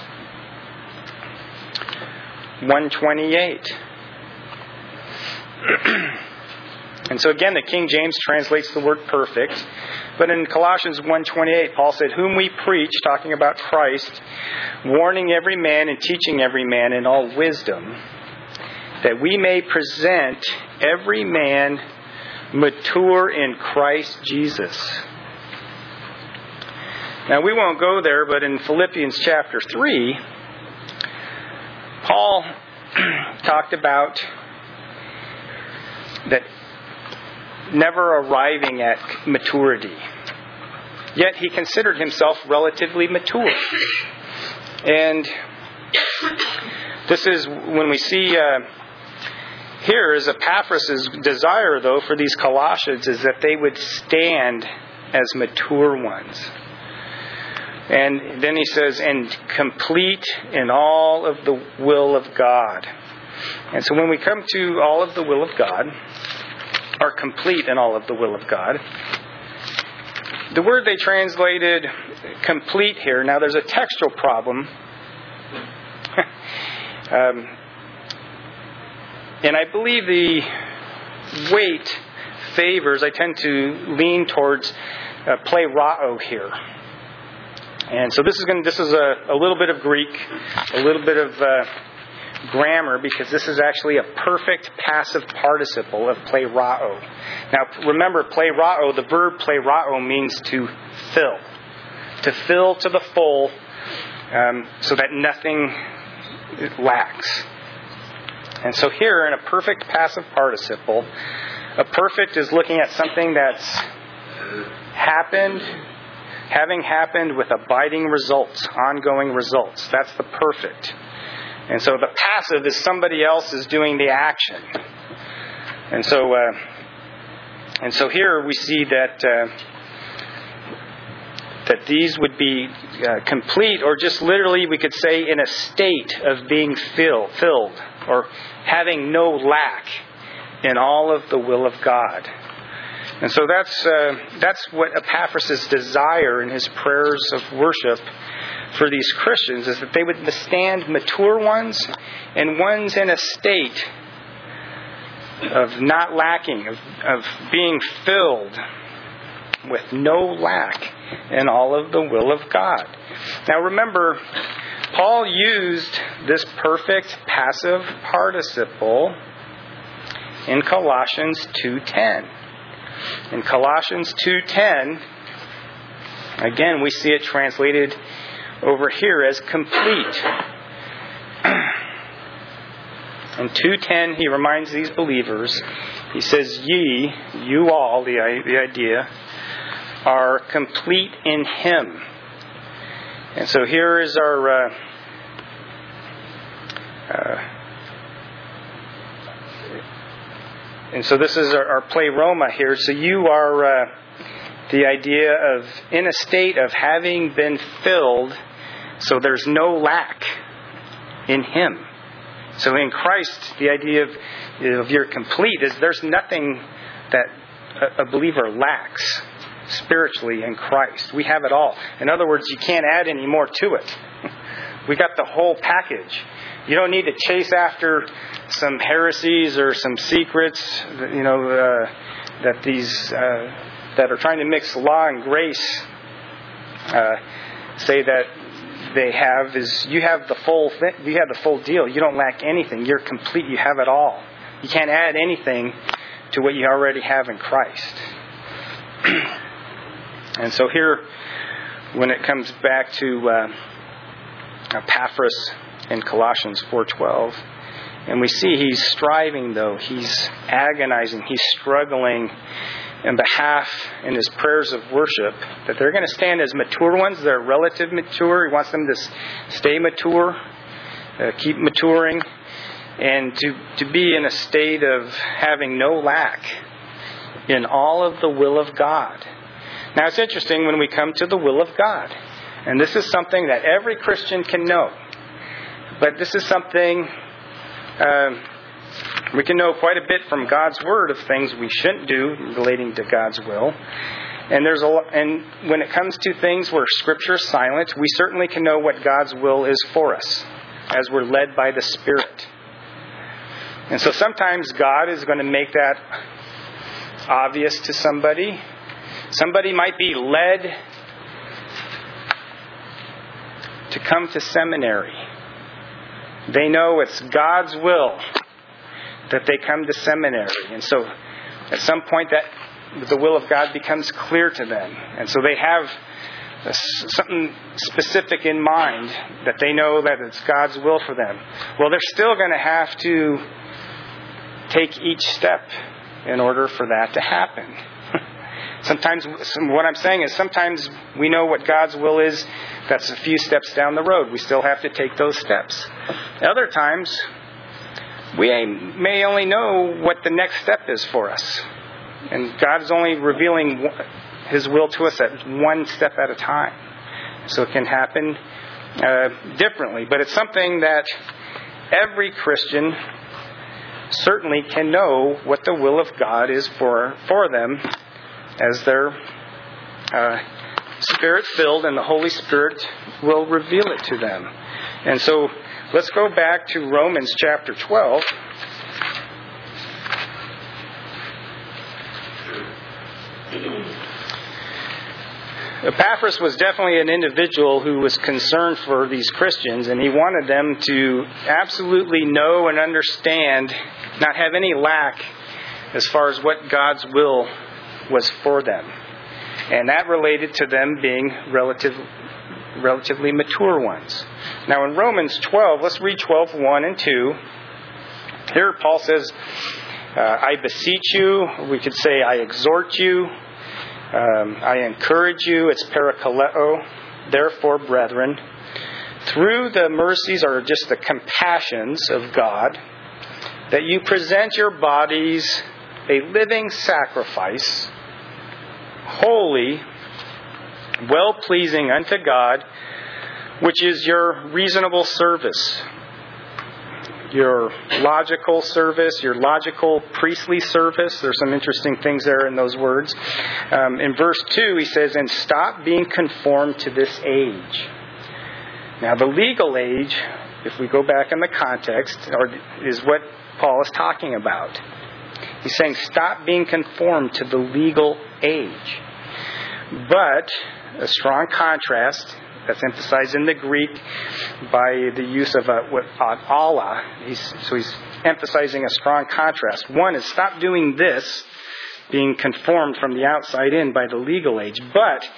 one twenty-eight. And so again, the King James translates the word perfect. But in Colossians one twenty-eight, Paul said, whom we preach, talking about Christ, warning every man and teaching every man in all wisdom, that we may present every man mature in Christ Jesus. Now we won't go there, but in Philippians chapter three, Paul talked about that never arriving at maturity. Yet he considered himself relatively mature. And This is when we see uh, here is Epaphras' desire, though, for these Colossians is that they would stand as mature ones. And then he says, and complete in all of the will of God. And so when we come to all of the will of God, or complete in all of the will of God, the word they translated complete here, now there's a textual problem. um, and I believe the weight favors, I tend to lean towards uh, plerao here. And so this is going. This is a, a little bit of Greek, a little bit of uh, grammar, because this is actually a perfect passive participle of plerao. Now remember, plerao, the verb plerao means to fill. To fill to the full, um, so that nothing lacks. And so here, in a perfect passive participle, a perfect is looking at something that's happened, having happened with abiding results, ongoing results. That's the perfect. And so the passive is somebody else is doing the action. And so, uh, and so here we see that uh, that these would be uh, complete, or just literally we could say in a state of being fill, filled, or having no lack in all of the will of God. And so that's uh, that's what Epaphras' desire in his prayers of worship for these Christians, is that they would stand mature ones and ones in a state of not lacking, of, of being filled with no lack in all of the will of God. Now remember, Paul used this perfect passive participle in Colossians two ten. In Colossians two ten, again, we see it translated over here as complete. In two ten, he reminds these believers, he says, ye, you all, the, the idea, are complete in Him. And so here is our... Uh, uh, And so this is our, our pleroma here. So you are uh, the idea of in a state of having been filled, so there's no lack in Him. So in Christ, the idea of, of you're complete is there's nothing that a, a believer lacks spiritually in Christ. We have it all. In other words, you can't add any more to it. We got the whole package. You don't need to chase after some heresies or some secrets, you know, uh, that these uh, that are trying to mix law and grace uh, say that they have. Is you have the full thing, you have the full deal. You don't lack anything. You're complete. You have it all. You can't add anything to what you already have in Christ. And so here, when it comes back to uh, Epaphras in Colossians four twelve, and we see he's striving, though. He's agonizing. He's struggling in behalf, in his prayers of worship, that they're going to stand as mature ones. They're relative mature. He wants them to stay mature, uh, keep maturing, and to, to be in a state of having no lack in all of the will of God. Now, it's interesting when we come to the will of God. And this is something that every Christian can know. But this is something uh, we can know quite a bit from God's Word of things we shouldn't do relating to God's will. And there's a and when it comes to things where Scripture is silent, we certainly can know what God's will is for us as we're led by the Spirit. And so sometimes God is going to make that obvious to somebody. Somebody might be led to come to seminary. They know it's God's will that they come to seminary. And so at some point that the will of God becomes clear to them. And so they have a, something specific in mind that they know that it's God's will for them. Well, they're still going to have to take each step in order for that to happen. Sometimes, what I'm saying is sometimes we know what God's will is. That's a few steps down the road. We still have to take those steps. Other times, we may only know what the next step is for us. And God is only revealing His will to us at one step at a time. So it can happen uh, differently. But it's something that every Christian certainly can know what the will of God is for, for them as they're uh, Spirit-filled, and the Holy Spirit will reveal it to them. And so let's go back to Romans chapter twelve. Epaphras was definitely an individual who was concerned for these Christians, and he wanted them to absolutely know and understand, not have any lack as far as what God's will was for them. And that related to them being relative, relatively mature ones. Now in Romans twelve, let's read twelve, one and two. Here Paul says, uh, I beseech you, we could say I exhort you, um, I encourage you, it's parakaleo, therefore brethren, through the mercies or just the compassions of God, that you present your bodies a living sacrifice, holy, well-pleasing unto God, which is your reasonable service, your logical service, your logical priestly service. There's some interesting things there in those words. Um, in verse two, he says, and stop being conformed to this age. Now, the legal age, if we go back in the context, is what Paul is talking about. He's saying stop being conformed to the legal age. But a strong contrast that's emphasized in the Greek by the use of a, what, an Allah. He's, so he's emphasizing a strong contrast. One is stop doing this, being conformed from the outside in by the legal age. But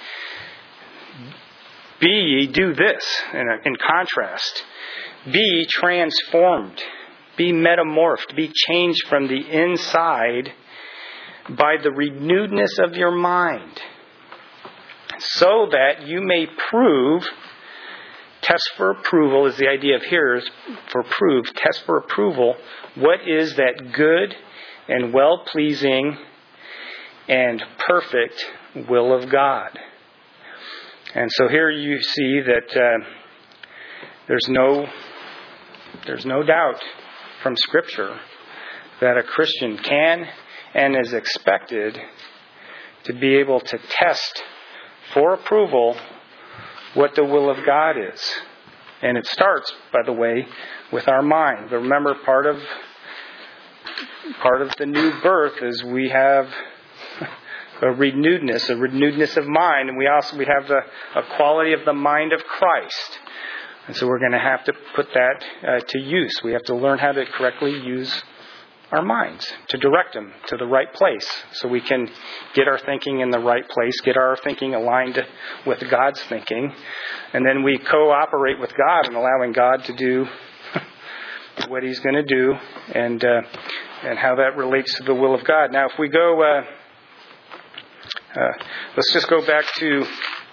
be ye, do this in, a, in contrast. Be transformed. Be metamorphed. Be changed from the inside by the renewedness of your mind, so that you may prove, test for approval is the idea of here, is for prove, test for approval, what is that good and well-pleasing and perfect will of God. And so here you see that uh, there's no there's no doubt from Scripture that a Christian can and is expected to be able to test for approval what the will of God is. And it starts, by the way, with our mind. But remember, part of part of the new birth is we have a renewedness, a renewedness of mind, and we also we have the a quality of the mind of Christ. And so we're going to have to put that uh, to use. We have to learn how to correctly use our minds, to direct them to the right place, so we can get our thinking in the right place, get our thinking aligned with God's thinking, and then we cooperate with God in allowing God to do what He's going to do, and uh, and how that relates to the will of God. Now, if we go, uh, uh, let's just go back to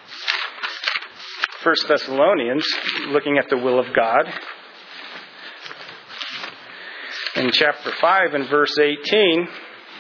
First Thessalonians, looking at the will of God. In chapter five and verse eighteen,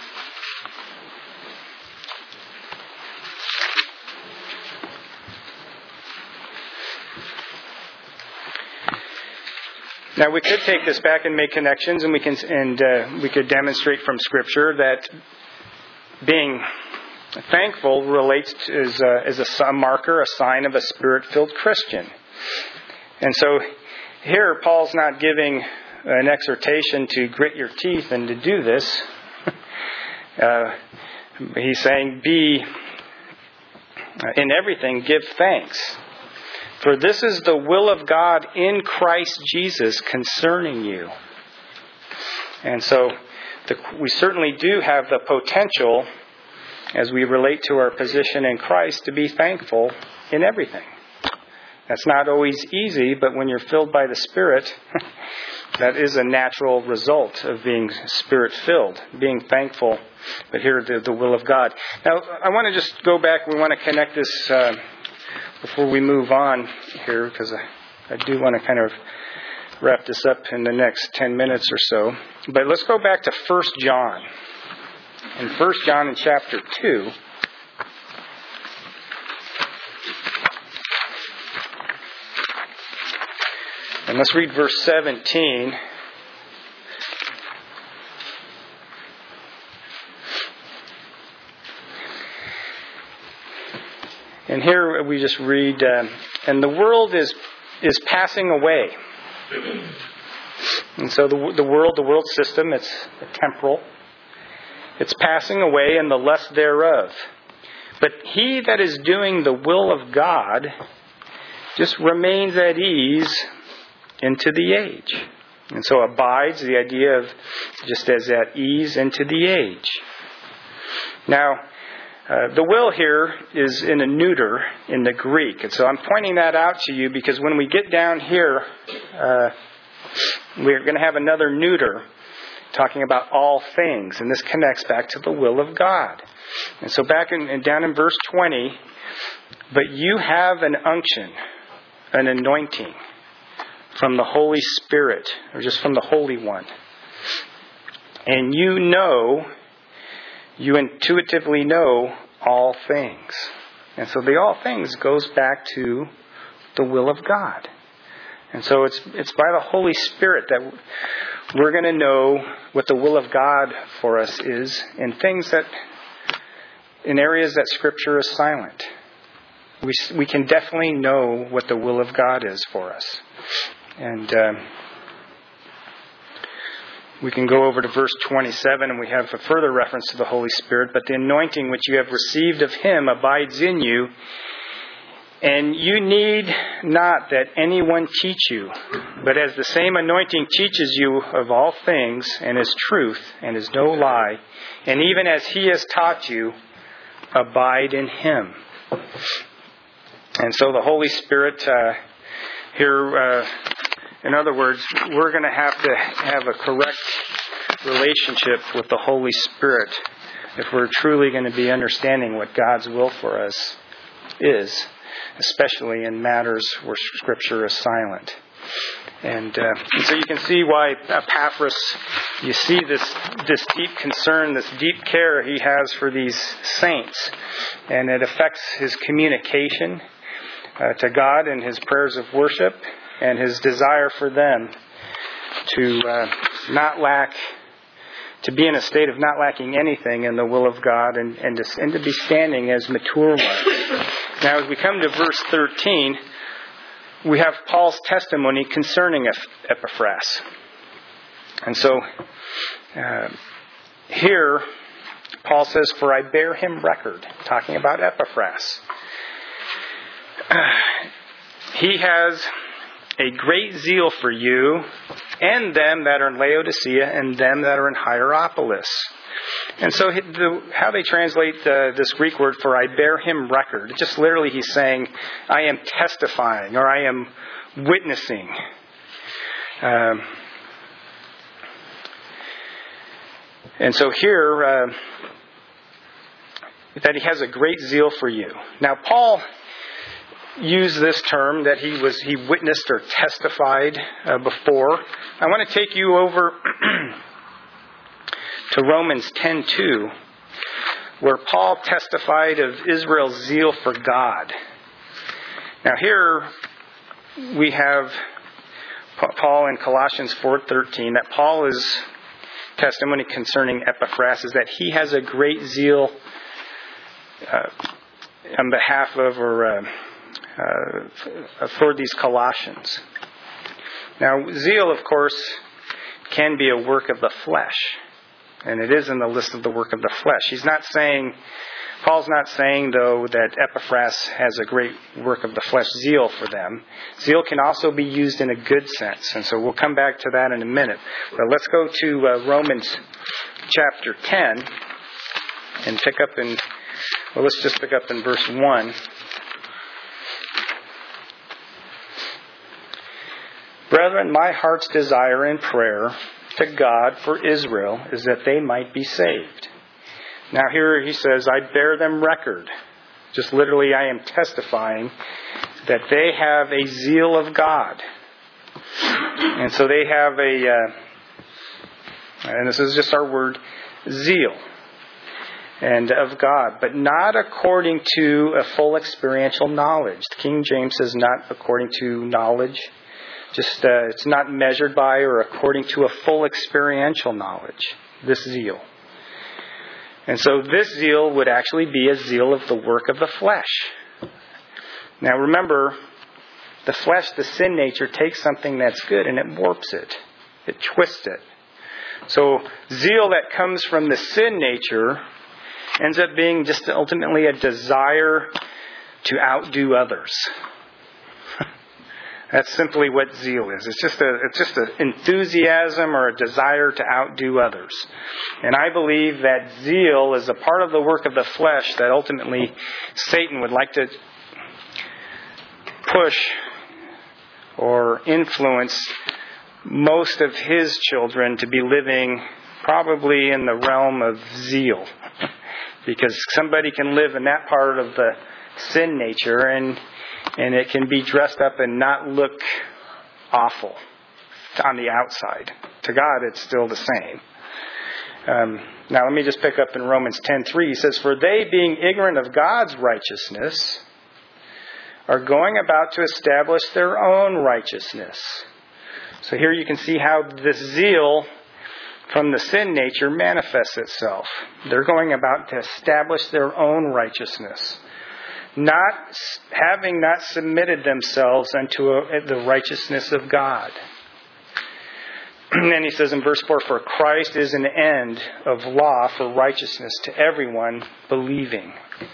now we could take this back and make connections, and we can and uh, we could demonstrate from Scripture that being thankful relates to, is a, is a marker, a sign of a Spirit-filled Christian. And so here Paul's not giving an exhortation to grit your teeth and to do this. uh, he's saying, be in everything, give thanks. For this is the will of God in Christ Jesus concerning you. And so the, we certainly do have the potential, as we relate to our position in Christ, to be thankful in everything. That's not always easy, but when you're filled by the Spirit, That is a natural result of being Spirit-filled, being thankful, but here the, the will of God. Now, I want to just go back. We want to connect this uh, before we move on here, because I, I do want to kind of wrap this up in the next ten minutes or so. But let's go back to First John. In First John in chapter two, and let's read verse seventeen. And here we just read, uh, and the world is is passing away. And so the the world, the world system, it's temporal. It's passing away, and the lust thereof. But he that is doing the will of God just remains at ease into the age. And so abides, the idea of just as at ease into the age. Now, uh, the will here is in a neuter in the Greek. And so I'm pointing that out to you because when we get down here, uh, we're going to have another neuter talking about all things. And this connects back to the will of God. And so back in, and down in verse twenty, but you have an unction, an anointing from the Holy Spirit, or just from the Holy One. And you know, you intuitively know all things. And so the all things goes back to the will of God. And so it's it's by the Holy Spirit that we're going to know what the will of God for us is in things that, in areas that Scripture is silent. We we can definitely know what the will of God is for us. And uh, we can go over to verse twenty-seven, and we have a further reference to the Holy Spirit. But the anointing which you have received of Him abides in you, and you need not that anyone teach you. But as the same anointing teaches you of all things, and is truth, and is no lie, and even as He has taught you, abide in Him. And so the Holy Spirit uh, here... Uh, In other words, we're going to have to have a correct relationship with the Holy Spirit if we're truly going to be understanding what God's will for us is, especially in matters where Scripture is silent. And, uh, and so you can see why Epaphras, you see this this deep concern, this deep care he has for these saints, and it affects his communication uh, to God in his prayers of worship, and his desire for them to uh, not lack, to be in a state of not lacking anything in the will of God, and, and, to, and to be standing as mature ones. Now, as we come to verse thirteen, we have Paul's testimony concerning Epaphras. And so, uh, here, Paul says, "For I bear him record," talking about Epaphras. Uh, he has a great zeal for you and them that are in Laodicea and them that are in Hierapolis. And so the, how they translate uh, this Greek word for "I bear him record," just literally he's saying, I am testifying, or I am witnessing. Um, and so here, uh, that he has a great zeal for you. Now, Paul use this term that he was he witnessed or testified uh, before. I want to take you over to Romans ten two, where Paul testified of Israel's zeal for God. Now here we have Paul in Colossians four thirteen, that Paul is testimony concerning Epaphras is that he has a great zeal uh, on behalf of or uh, Uh, for these Colossians. Now, zeal, of course, can be a work of the flesh. And it is in the list of the work of the flesh. He's not saying, Paul's not saying, though, that Epaphras has a great work of the flesh zeal for them. Zeal can also be used in a good sense. And so we'll come back to that in a minute. But let's go to uh, Romans chapter ten and pick up in, well, let's just pick up in verse one. brethren, my heart's desire and prayer to God for Israel is that they might be saved. Now here he says, I bear them record. Just literally, I am testifying that they have a zeal of God. And so they have a, uh, and this is just our word, zeal. And of God, but not according to a full experiential knowledge. The King James says not according to knowledge. Just uh, it's not measured by or according to a full experiential knowledge. This zeal. And so this zeal would actually be a zeal of the work of the flesh. Now remember, the flesh, the sin nature, takes something that's good and it warps it. It twists it. So zeal that comes from the sin nature ends up being just ultimately a desire to outdo others. That's simply what zeal is. It's just a it's just an enthusiasm or a desire to outdo others. And I believe that zeal is a part of the work of the flesh that ultimately Satan would like to push or influence most of his children to be living probably in the realm of zeal. Because somebody can live in that part of the sin nature and and it can be dressed up and not look awful on the outside. To God, it's still the same. Um, now, let me just pick up in Romans ten three. He says, for they, being ignorant of God's righteousness, are going about to establish their own righteousness. So here you can see how this zeal from the sin nature manifests itself. They're going about to establish their own righteousness, not having not submitted themselves unto a, the righteousness of God. And then he says in verse four, for Christ is an end of law for righteousness to everyone believing.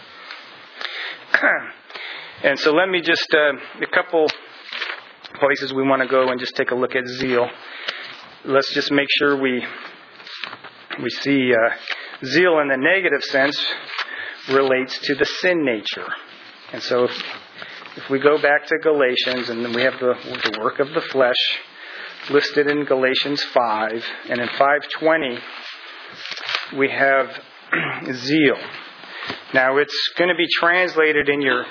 And so let me just, uh, a couple places we want to go and just take a look at zeal. Let's just make sure we we see uh, zeal in the negative sense relates to the sin nature. And so if, if we go back to Galatians, and then we have the, the work of the flesh listed in Galatians five, and in five twenty we have zeal. Now it's going to be translated in your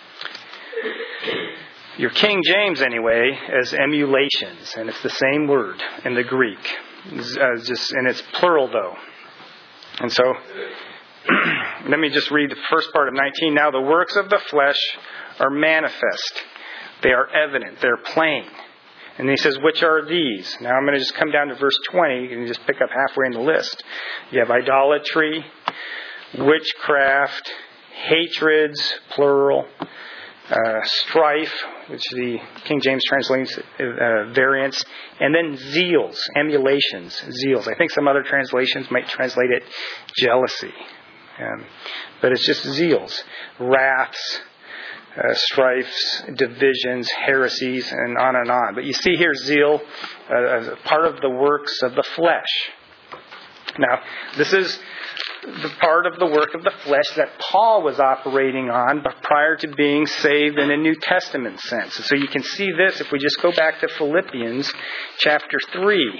Your King James, anyway, as emulations, and it's the same word in the Greek. It's, uh, just, and it's plural, though. And so, let me just read the first part of nineteen. Now the works of the flesh are manifest. They are evident. They're plain. And he says, which are these? Now I'm going to just come down to verse twenty. You can just pick up halfway in the list. You have idolatry, witchcraft, hatreds, plural, Uh, strife, which the King James translates uh, variance, and then zeals, emulations, zeals. I think some other translations might translate it jealousy, um, but it's just zeals, wraths, uh, strifes, divisions, heresies, and on and on. But you see here zeal uh, as a part of the works of the flesh. Now, this is the part of the work of the flesh that Paul was operating on prior to being saved in a New Testament sense. So you can see this if we just go back to Philippians chapter three.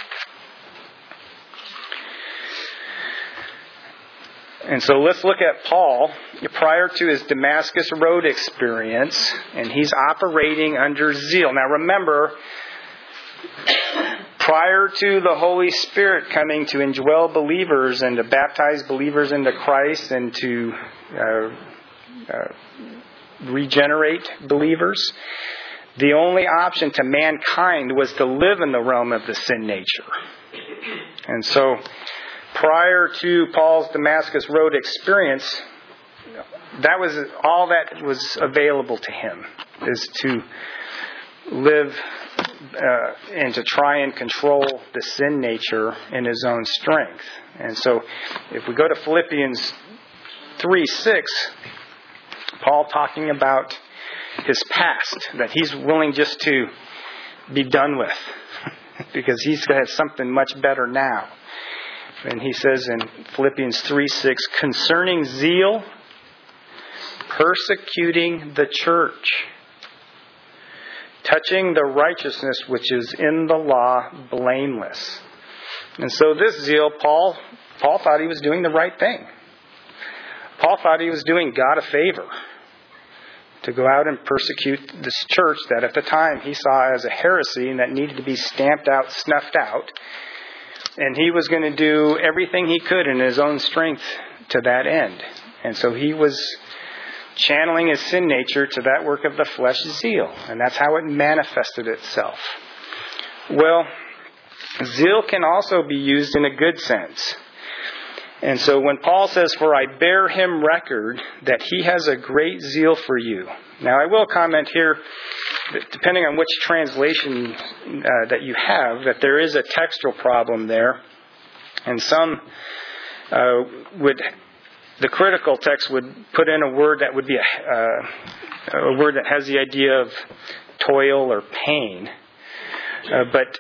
And so let's look at Paul prior to his Damascus Road experience, and he's operating under zeal. Now remember, prior to the Holy Spirit coming to indwell believers and to baptize believers into Christ and to uh, uh, regenerate believers, the only option to mankind was to live in the realm of the sin nature. And so, prior to Paul's Damascus Road experience, that was all that was available to him, is to live Uh, and to try and control the sin nature in his own strength. And so if we go to Philippians three six, Paul talking about his past, that he's willing just to be done with because he's got something much better now. And he says in Philippians three six, concerning zeal, persecuting the church, touching the righteousness which is in the law, blameless. And so this zeal, Paul, Paul thought he was doing the right thing. Paul thought he was doing God a favor to go out and persecute this church that at the time he saw as a heresy and that needed to be stamped out, snuffed out. And he was going to do everything he could in his own strength to that end. And so he was channeling his sin nature to that work of the flesh, zeal. And that's how it manifested itself. Well, zeal can also be used in a good sense. And so when Paul says, "For I bear him record that he has a great zeal for you." Now I will comment here, that depending on which translation uh, that you have, that there is a textual problem there. And some uh, would, the critical text would put in a word that would be a, uh, a word that has the idea of toil or pain. Uh, but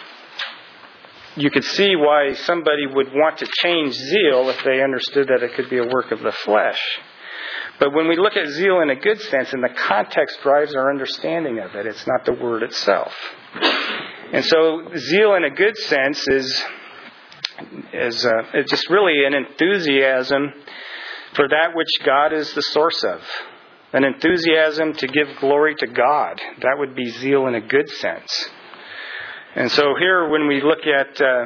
you could see why somebody would want to change zeal if they understood that it could be a work of the flesh. But when we look at zeal in a good sense, and the context drives our understanding of it, it's not the word itself. And so zeal in a good sense is, is uh, it's just really an enthusiasm for that which God is the source of. An enthusiasm to give glory to God. That would be zeal in a good sense. And so here when we look at uh,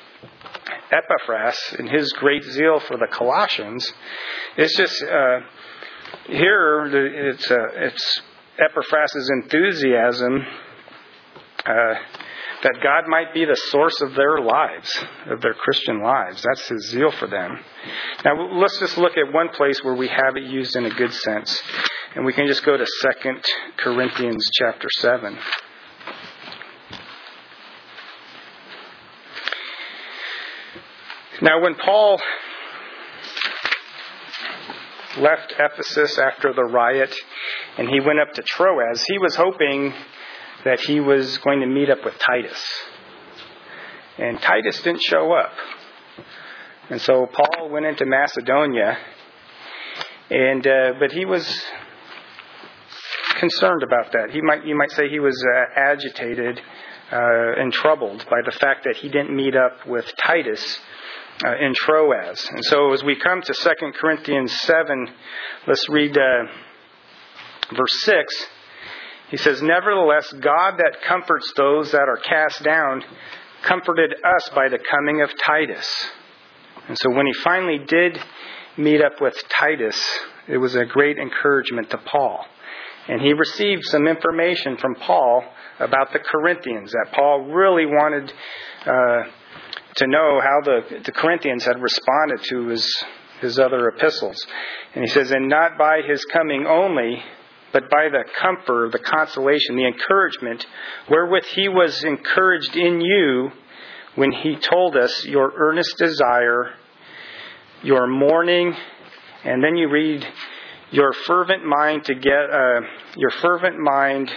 Epaphras and his great zeal for the Colossians, it's just uh, here it's uh, it's Epaphras' enthusiasm uh, that God might be the source of their lives, of their Christian lives. That's his zeal for them. Now let's just look at one place where we have it used in a good sense, and we can just go to Second Corinthians chapter seven. Now, when Paul left Ephesus after the riot and he went up to Troas, he was hoping that he was going to meet up with Titus. And Titus didn't show up. And so Paul went into Macedonia, and uh, but he was concerned about that. He might, you might say he was uh, agitated uh, and troubled by the fact that he didn't meet up with Titus Uh, in Troas. And so as we come to Second Corinthians seven, let's read uh, verse six. He says, "Nevertheless, God that comforts those that are cast down comforted us by the coming of Titus." And so when he finally did meet up with Titus, it was a great encouragement to Paul. And he received some information from Paul about the Corinthians, that Paul really wanted uh, to know how the, the Corinthians had responded to his, his other epistles. And he says, "And not by his coming only, but by the comfort, the consolation, the encouragement, wherewith he was encouraged in you when he told us your earnest desire, your mourning," and then you read, "your fervent mind to get, uh, your fervent mind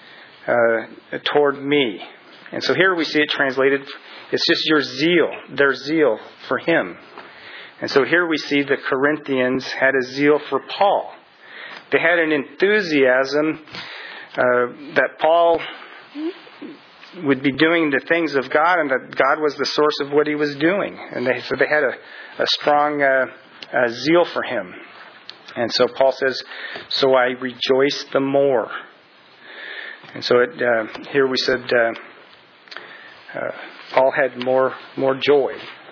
uh, toward me." And so here we see it translated, it's just your zeal, their zeal for him. And so here we see the Corinthians had a zeal for Paul. They had an enthusiasm uh, that Paul would be doing the things of God, and that God was the source of what he was doing. And they, so they had a, a strong uh, uh, zeal for him. And so Paul says, "So I rejoice the more." And so it, uh, here we said, uh, uh, Paul had more more joy.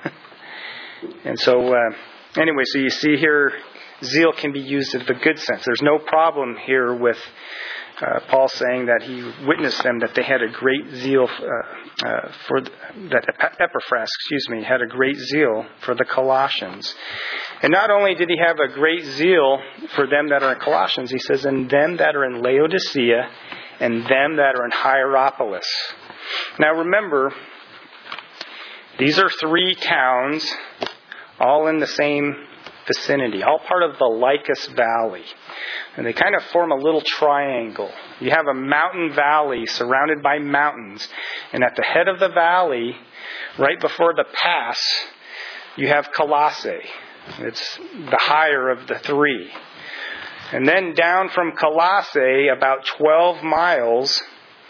And so, uh, anyway, so you see here, zeal can be used in the good sense. There's no problem here with uh, Paul saying that he witnessed them, that they had a great zeal uh, uh, for the, that Epaphras, excuse me, had a great zeal for the Colossians. And not only did he have a great zeal for them that are in Colossians, he says, "and them that are in Laodicea, and them that are in Hierapolis." Now remember, these are three towns, all in the same vicinity, all part of the Lycus Valley. And they kind of form a little triangle. You have a mountain valley surrounded by mountains. And at the head of the valley, right before the pass, you have Colossae. It's the higher of the three. And then down from Colossae, about twelve miles,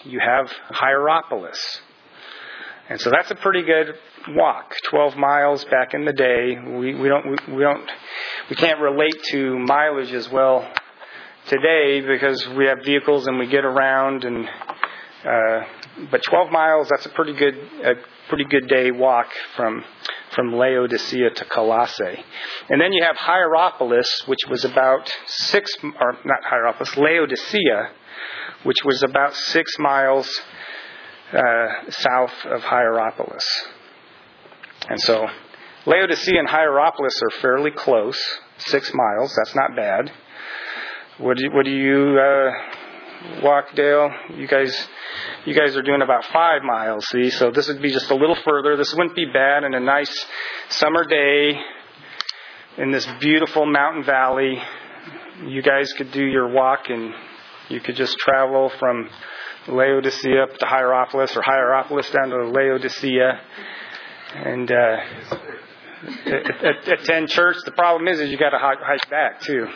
you have Hierapolis. And so that's a pretty good walk. Twelve miles back in the day. We, we don't we, we don't we can't relate to mileage as well today because we have vehicles and we get around. And uh, but twelve miles, that's a pretty good a pretty good day walk from from Laodicea to Colossae. And then you have Hierapolis, which was about six or not Hierapolis, Laodicea, which was about six miles uh, south of Hierapolis. And so Laodicea and Hierapolis are fairly close, six miles. That's not bad. What do you, what do you uh, walk, Dale? You guys, you guys are doing about five miles. See, so this would be just a little further. This wouldn't be bad in a nice summer day in this beautiful mountain valley. You guys could do your walk, and you could just travel from Laodicea up to Hierapolis, or Hierapolis down to Laodicea. And uh, at, at attend church. The problem is, is you got to hike back too.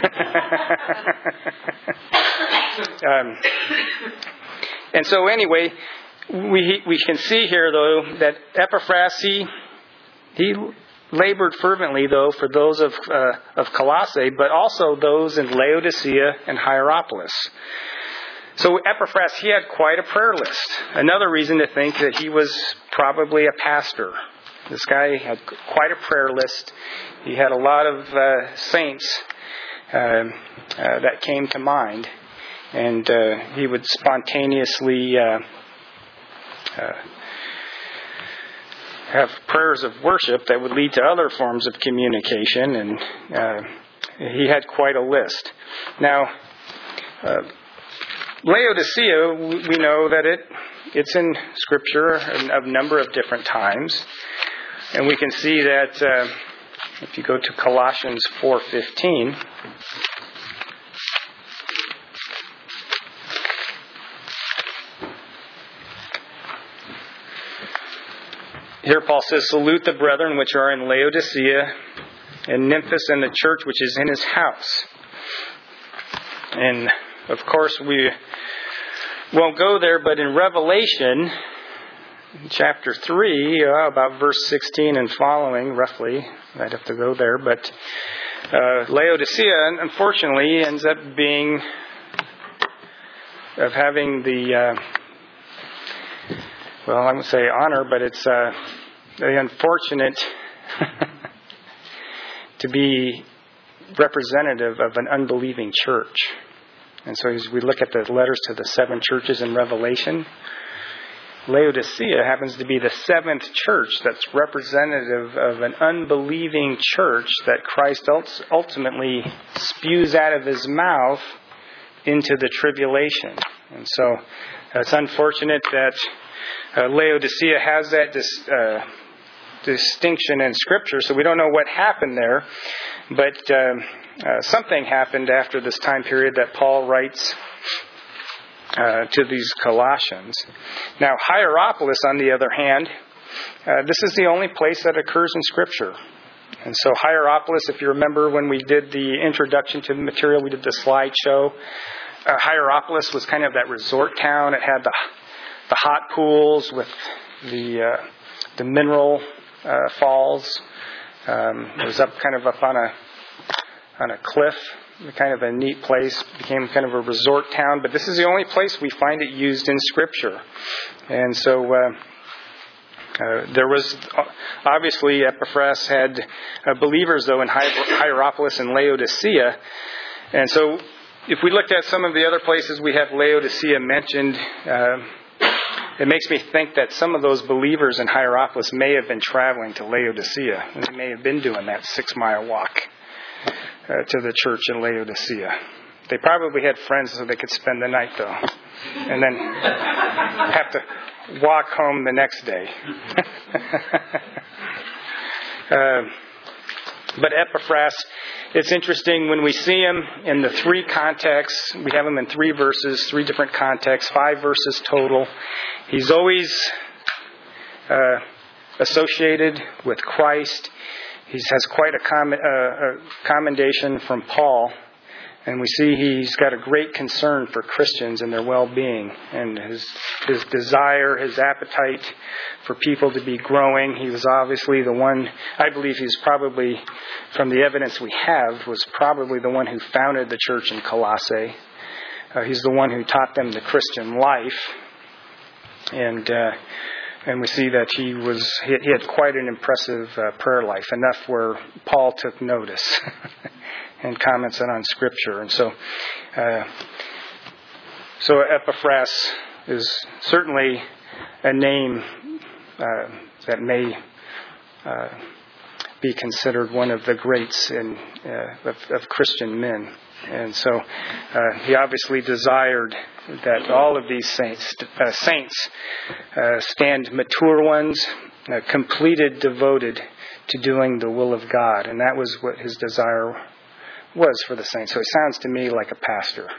um, and so, anyway, we we can see here though that Epaphras he he labored fervently though for those of uh, of Colossae, but also those in Laodicea and Hierapolis. So Epaphras, he had quite a prayer list. Another reason to think that he was probably a pastor. This guy had quite a prayer list. He had a lot of uh, saints uh, uh, that came to mind. And uh, he would spontaneously uh, uh, have prayers of worship that would lead to other forms of communication. And uh, he had quite a list. Now, uh, Laodicea, we know that it it's in Scripture a number of different times. And we can see that uh, if you go to Colossians four fifteen, here Paul says, "Salute the brethren which are in Laodicea, and Nymphas and the church which is in his house." And of course we won't go there, but in Revelation chapter three, uh, about verse sixteen and following, roughly, I'd have to go there, but uh, Laodicea, unfortunately, ends up being, of having the, uh, well, I wouldn't say honor, but it's uh, the unfortunate to be representative of an unbelieving church. And so as we look at the letters to the seven churches in Revelation, Laodicea happens to be the seventh church that's representative of an unbelieving church that Christ ultimately spews out of his mouth into the tribulation. And so it's unfortunate that uh, Laodicea has that dis, uh, distinction in Scripture, so we don't know what happened there. But um, uh, something happened after this time period that Paul writes uh, to these Colossians. Now, Hierapolis, on the other hand, uh, this is the only place that occurs in Scripture. And so Hierapolis, if you remember when we did the introduction to the material, we did the slideshow. Uh, Hierapolis was kind of that resort town. It had the the hot pools with the uh, the mineral uh, falls. Um, it was up kind of up on a on a cliff, kind of a neat place. It became kind of a resort town. But this is the only place we find it used in Scripture. And so uh, uh, there was obviously Epaphras had uh, believers though in Hierapolis and Laodicea. And so if we looked at some of the other places we have Laodicea mentioned, uh, it makes me think that some of those believers in Hierapolis may have been traveling to Laodicea. They may have been doing that six-mile walk uh, to the church in Laodicea. They probably had friends so they could spend the night, though, and then have to walk home the next day. uh, but Epaphras, it's interesting when we see him in the three contexts. We have him in three verses, three different contexts, five verses total. He's always uh, associated with Christ. He has quite a, com- uh, a commendation from Paul And we see he's got a great concern for Christians and their well-being, and his his desire, his appetite for people to be growing. He was obviously the one, I believe he's probably, from the evidence we have, was probably the one who founded the church in Colossae. Uh, he's the one who taught them the Christian life. And uh, and we see that he was he, he had quite an impressive uh, prayer life, enough where Paul took notice and commented on Scripture. And so, uh, so Epaphras is certainly a name uh, that may uh, be considered one of the greats in uh, of, of Christian men. And so uh, he obviously desired that all of these saints, uh, saints uh, stand mature ones, uh, completed, devoted to doing the will of God. And that was what his desire was for the saints. So it sounds to me like a pastor.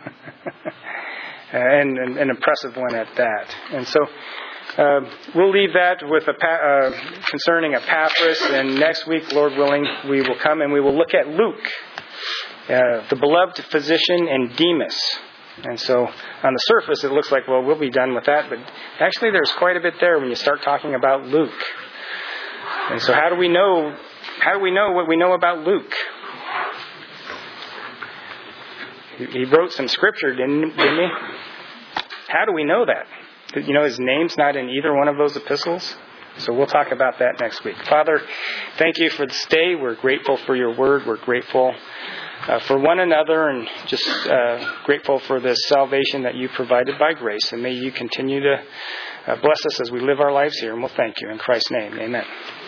and, and an impressive one at that. And so uh, we'll leave that with a pa- uh, concerning Epaphras. And next week, Lord willing, we will come and we will look at Luke. Uh, the beloved physician, and Demas. And so on the surface it looks like, well, we'll be done with that, but actually there's quite a bit there when you start talking about Luke. And so how do we know how do we know what we know about Luke? He wrote some scripture, didn't, didn't he? How do we know that? You know, his name's not in either one of those epistles. So we'll talk about that next week. Father, thank you for this day. We're grateful for your word. We're grateful Uh, for one another, and just uh, grateful for this salvation that you provided by grace. And may you continue to uh, bless us as we live our lives here. And we'll thank you in Christ's name. Amen.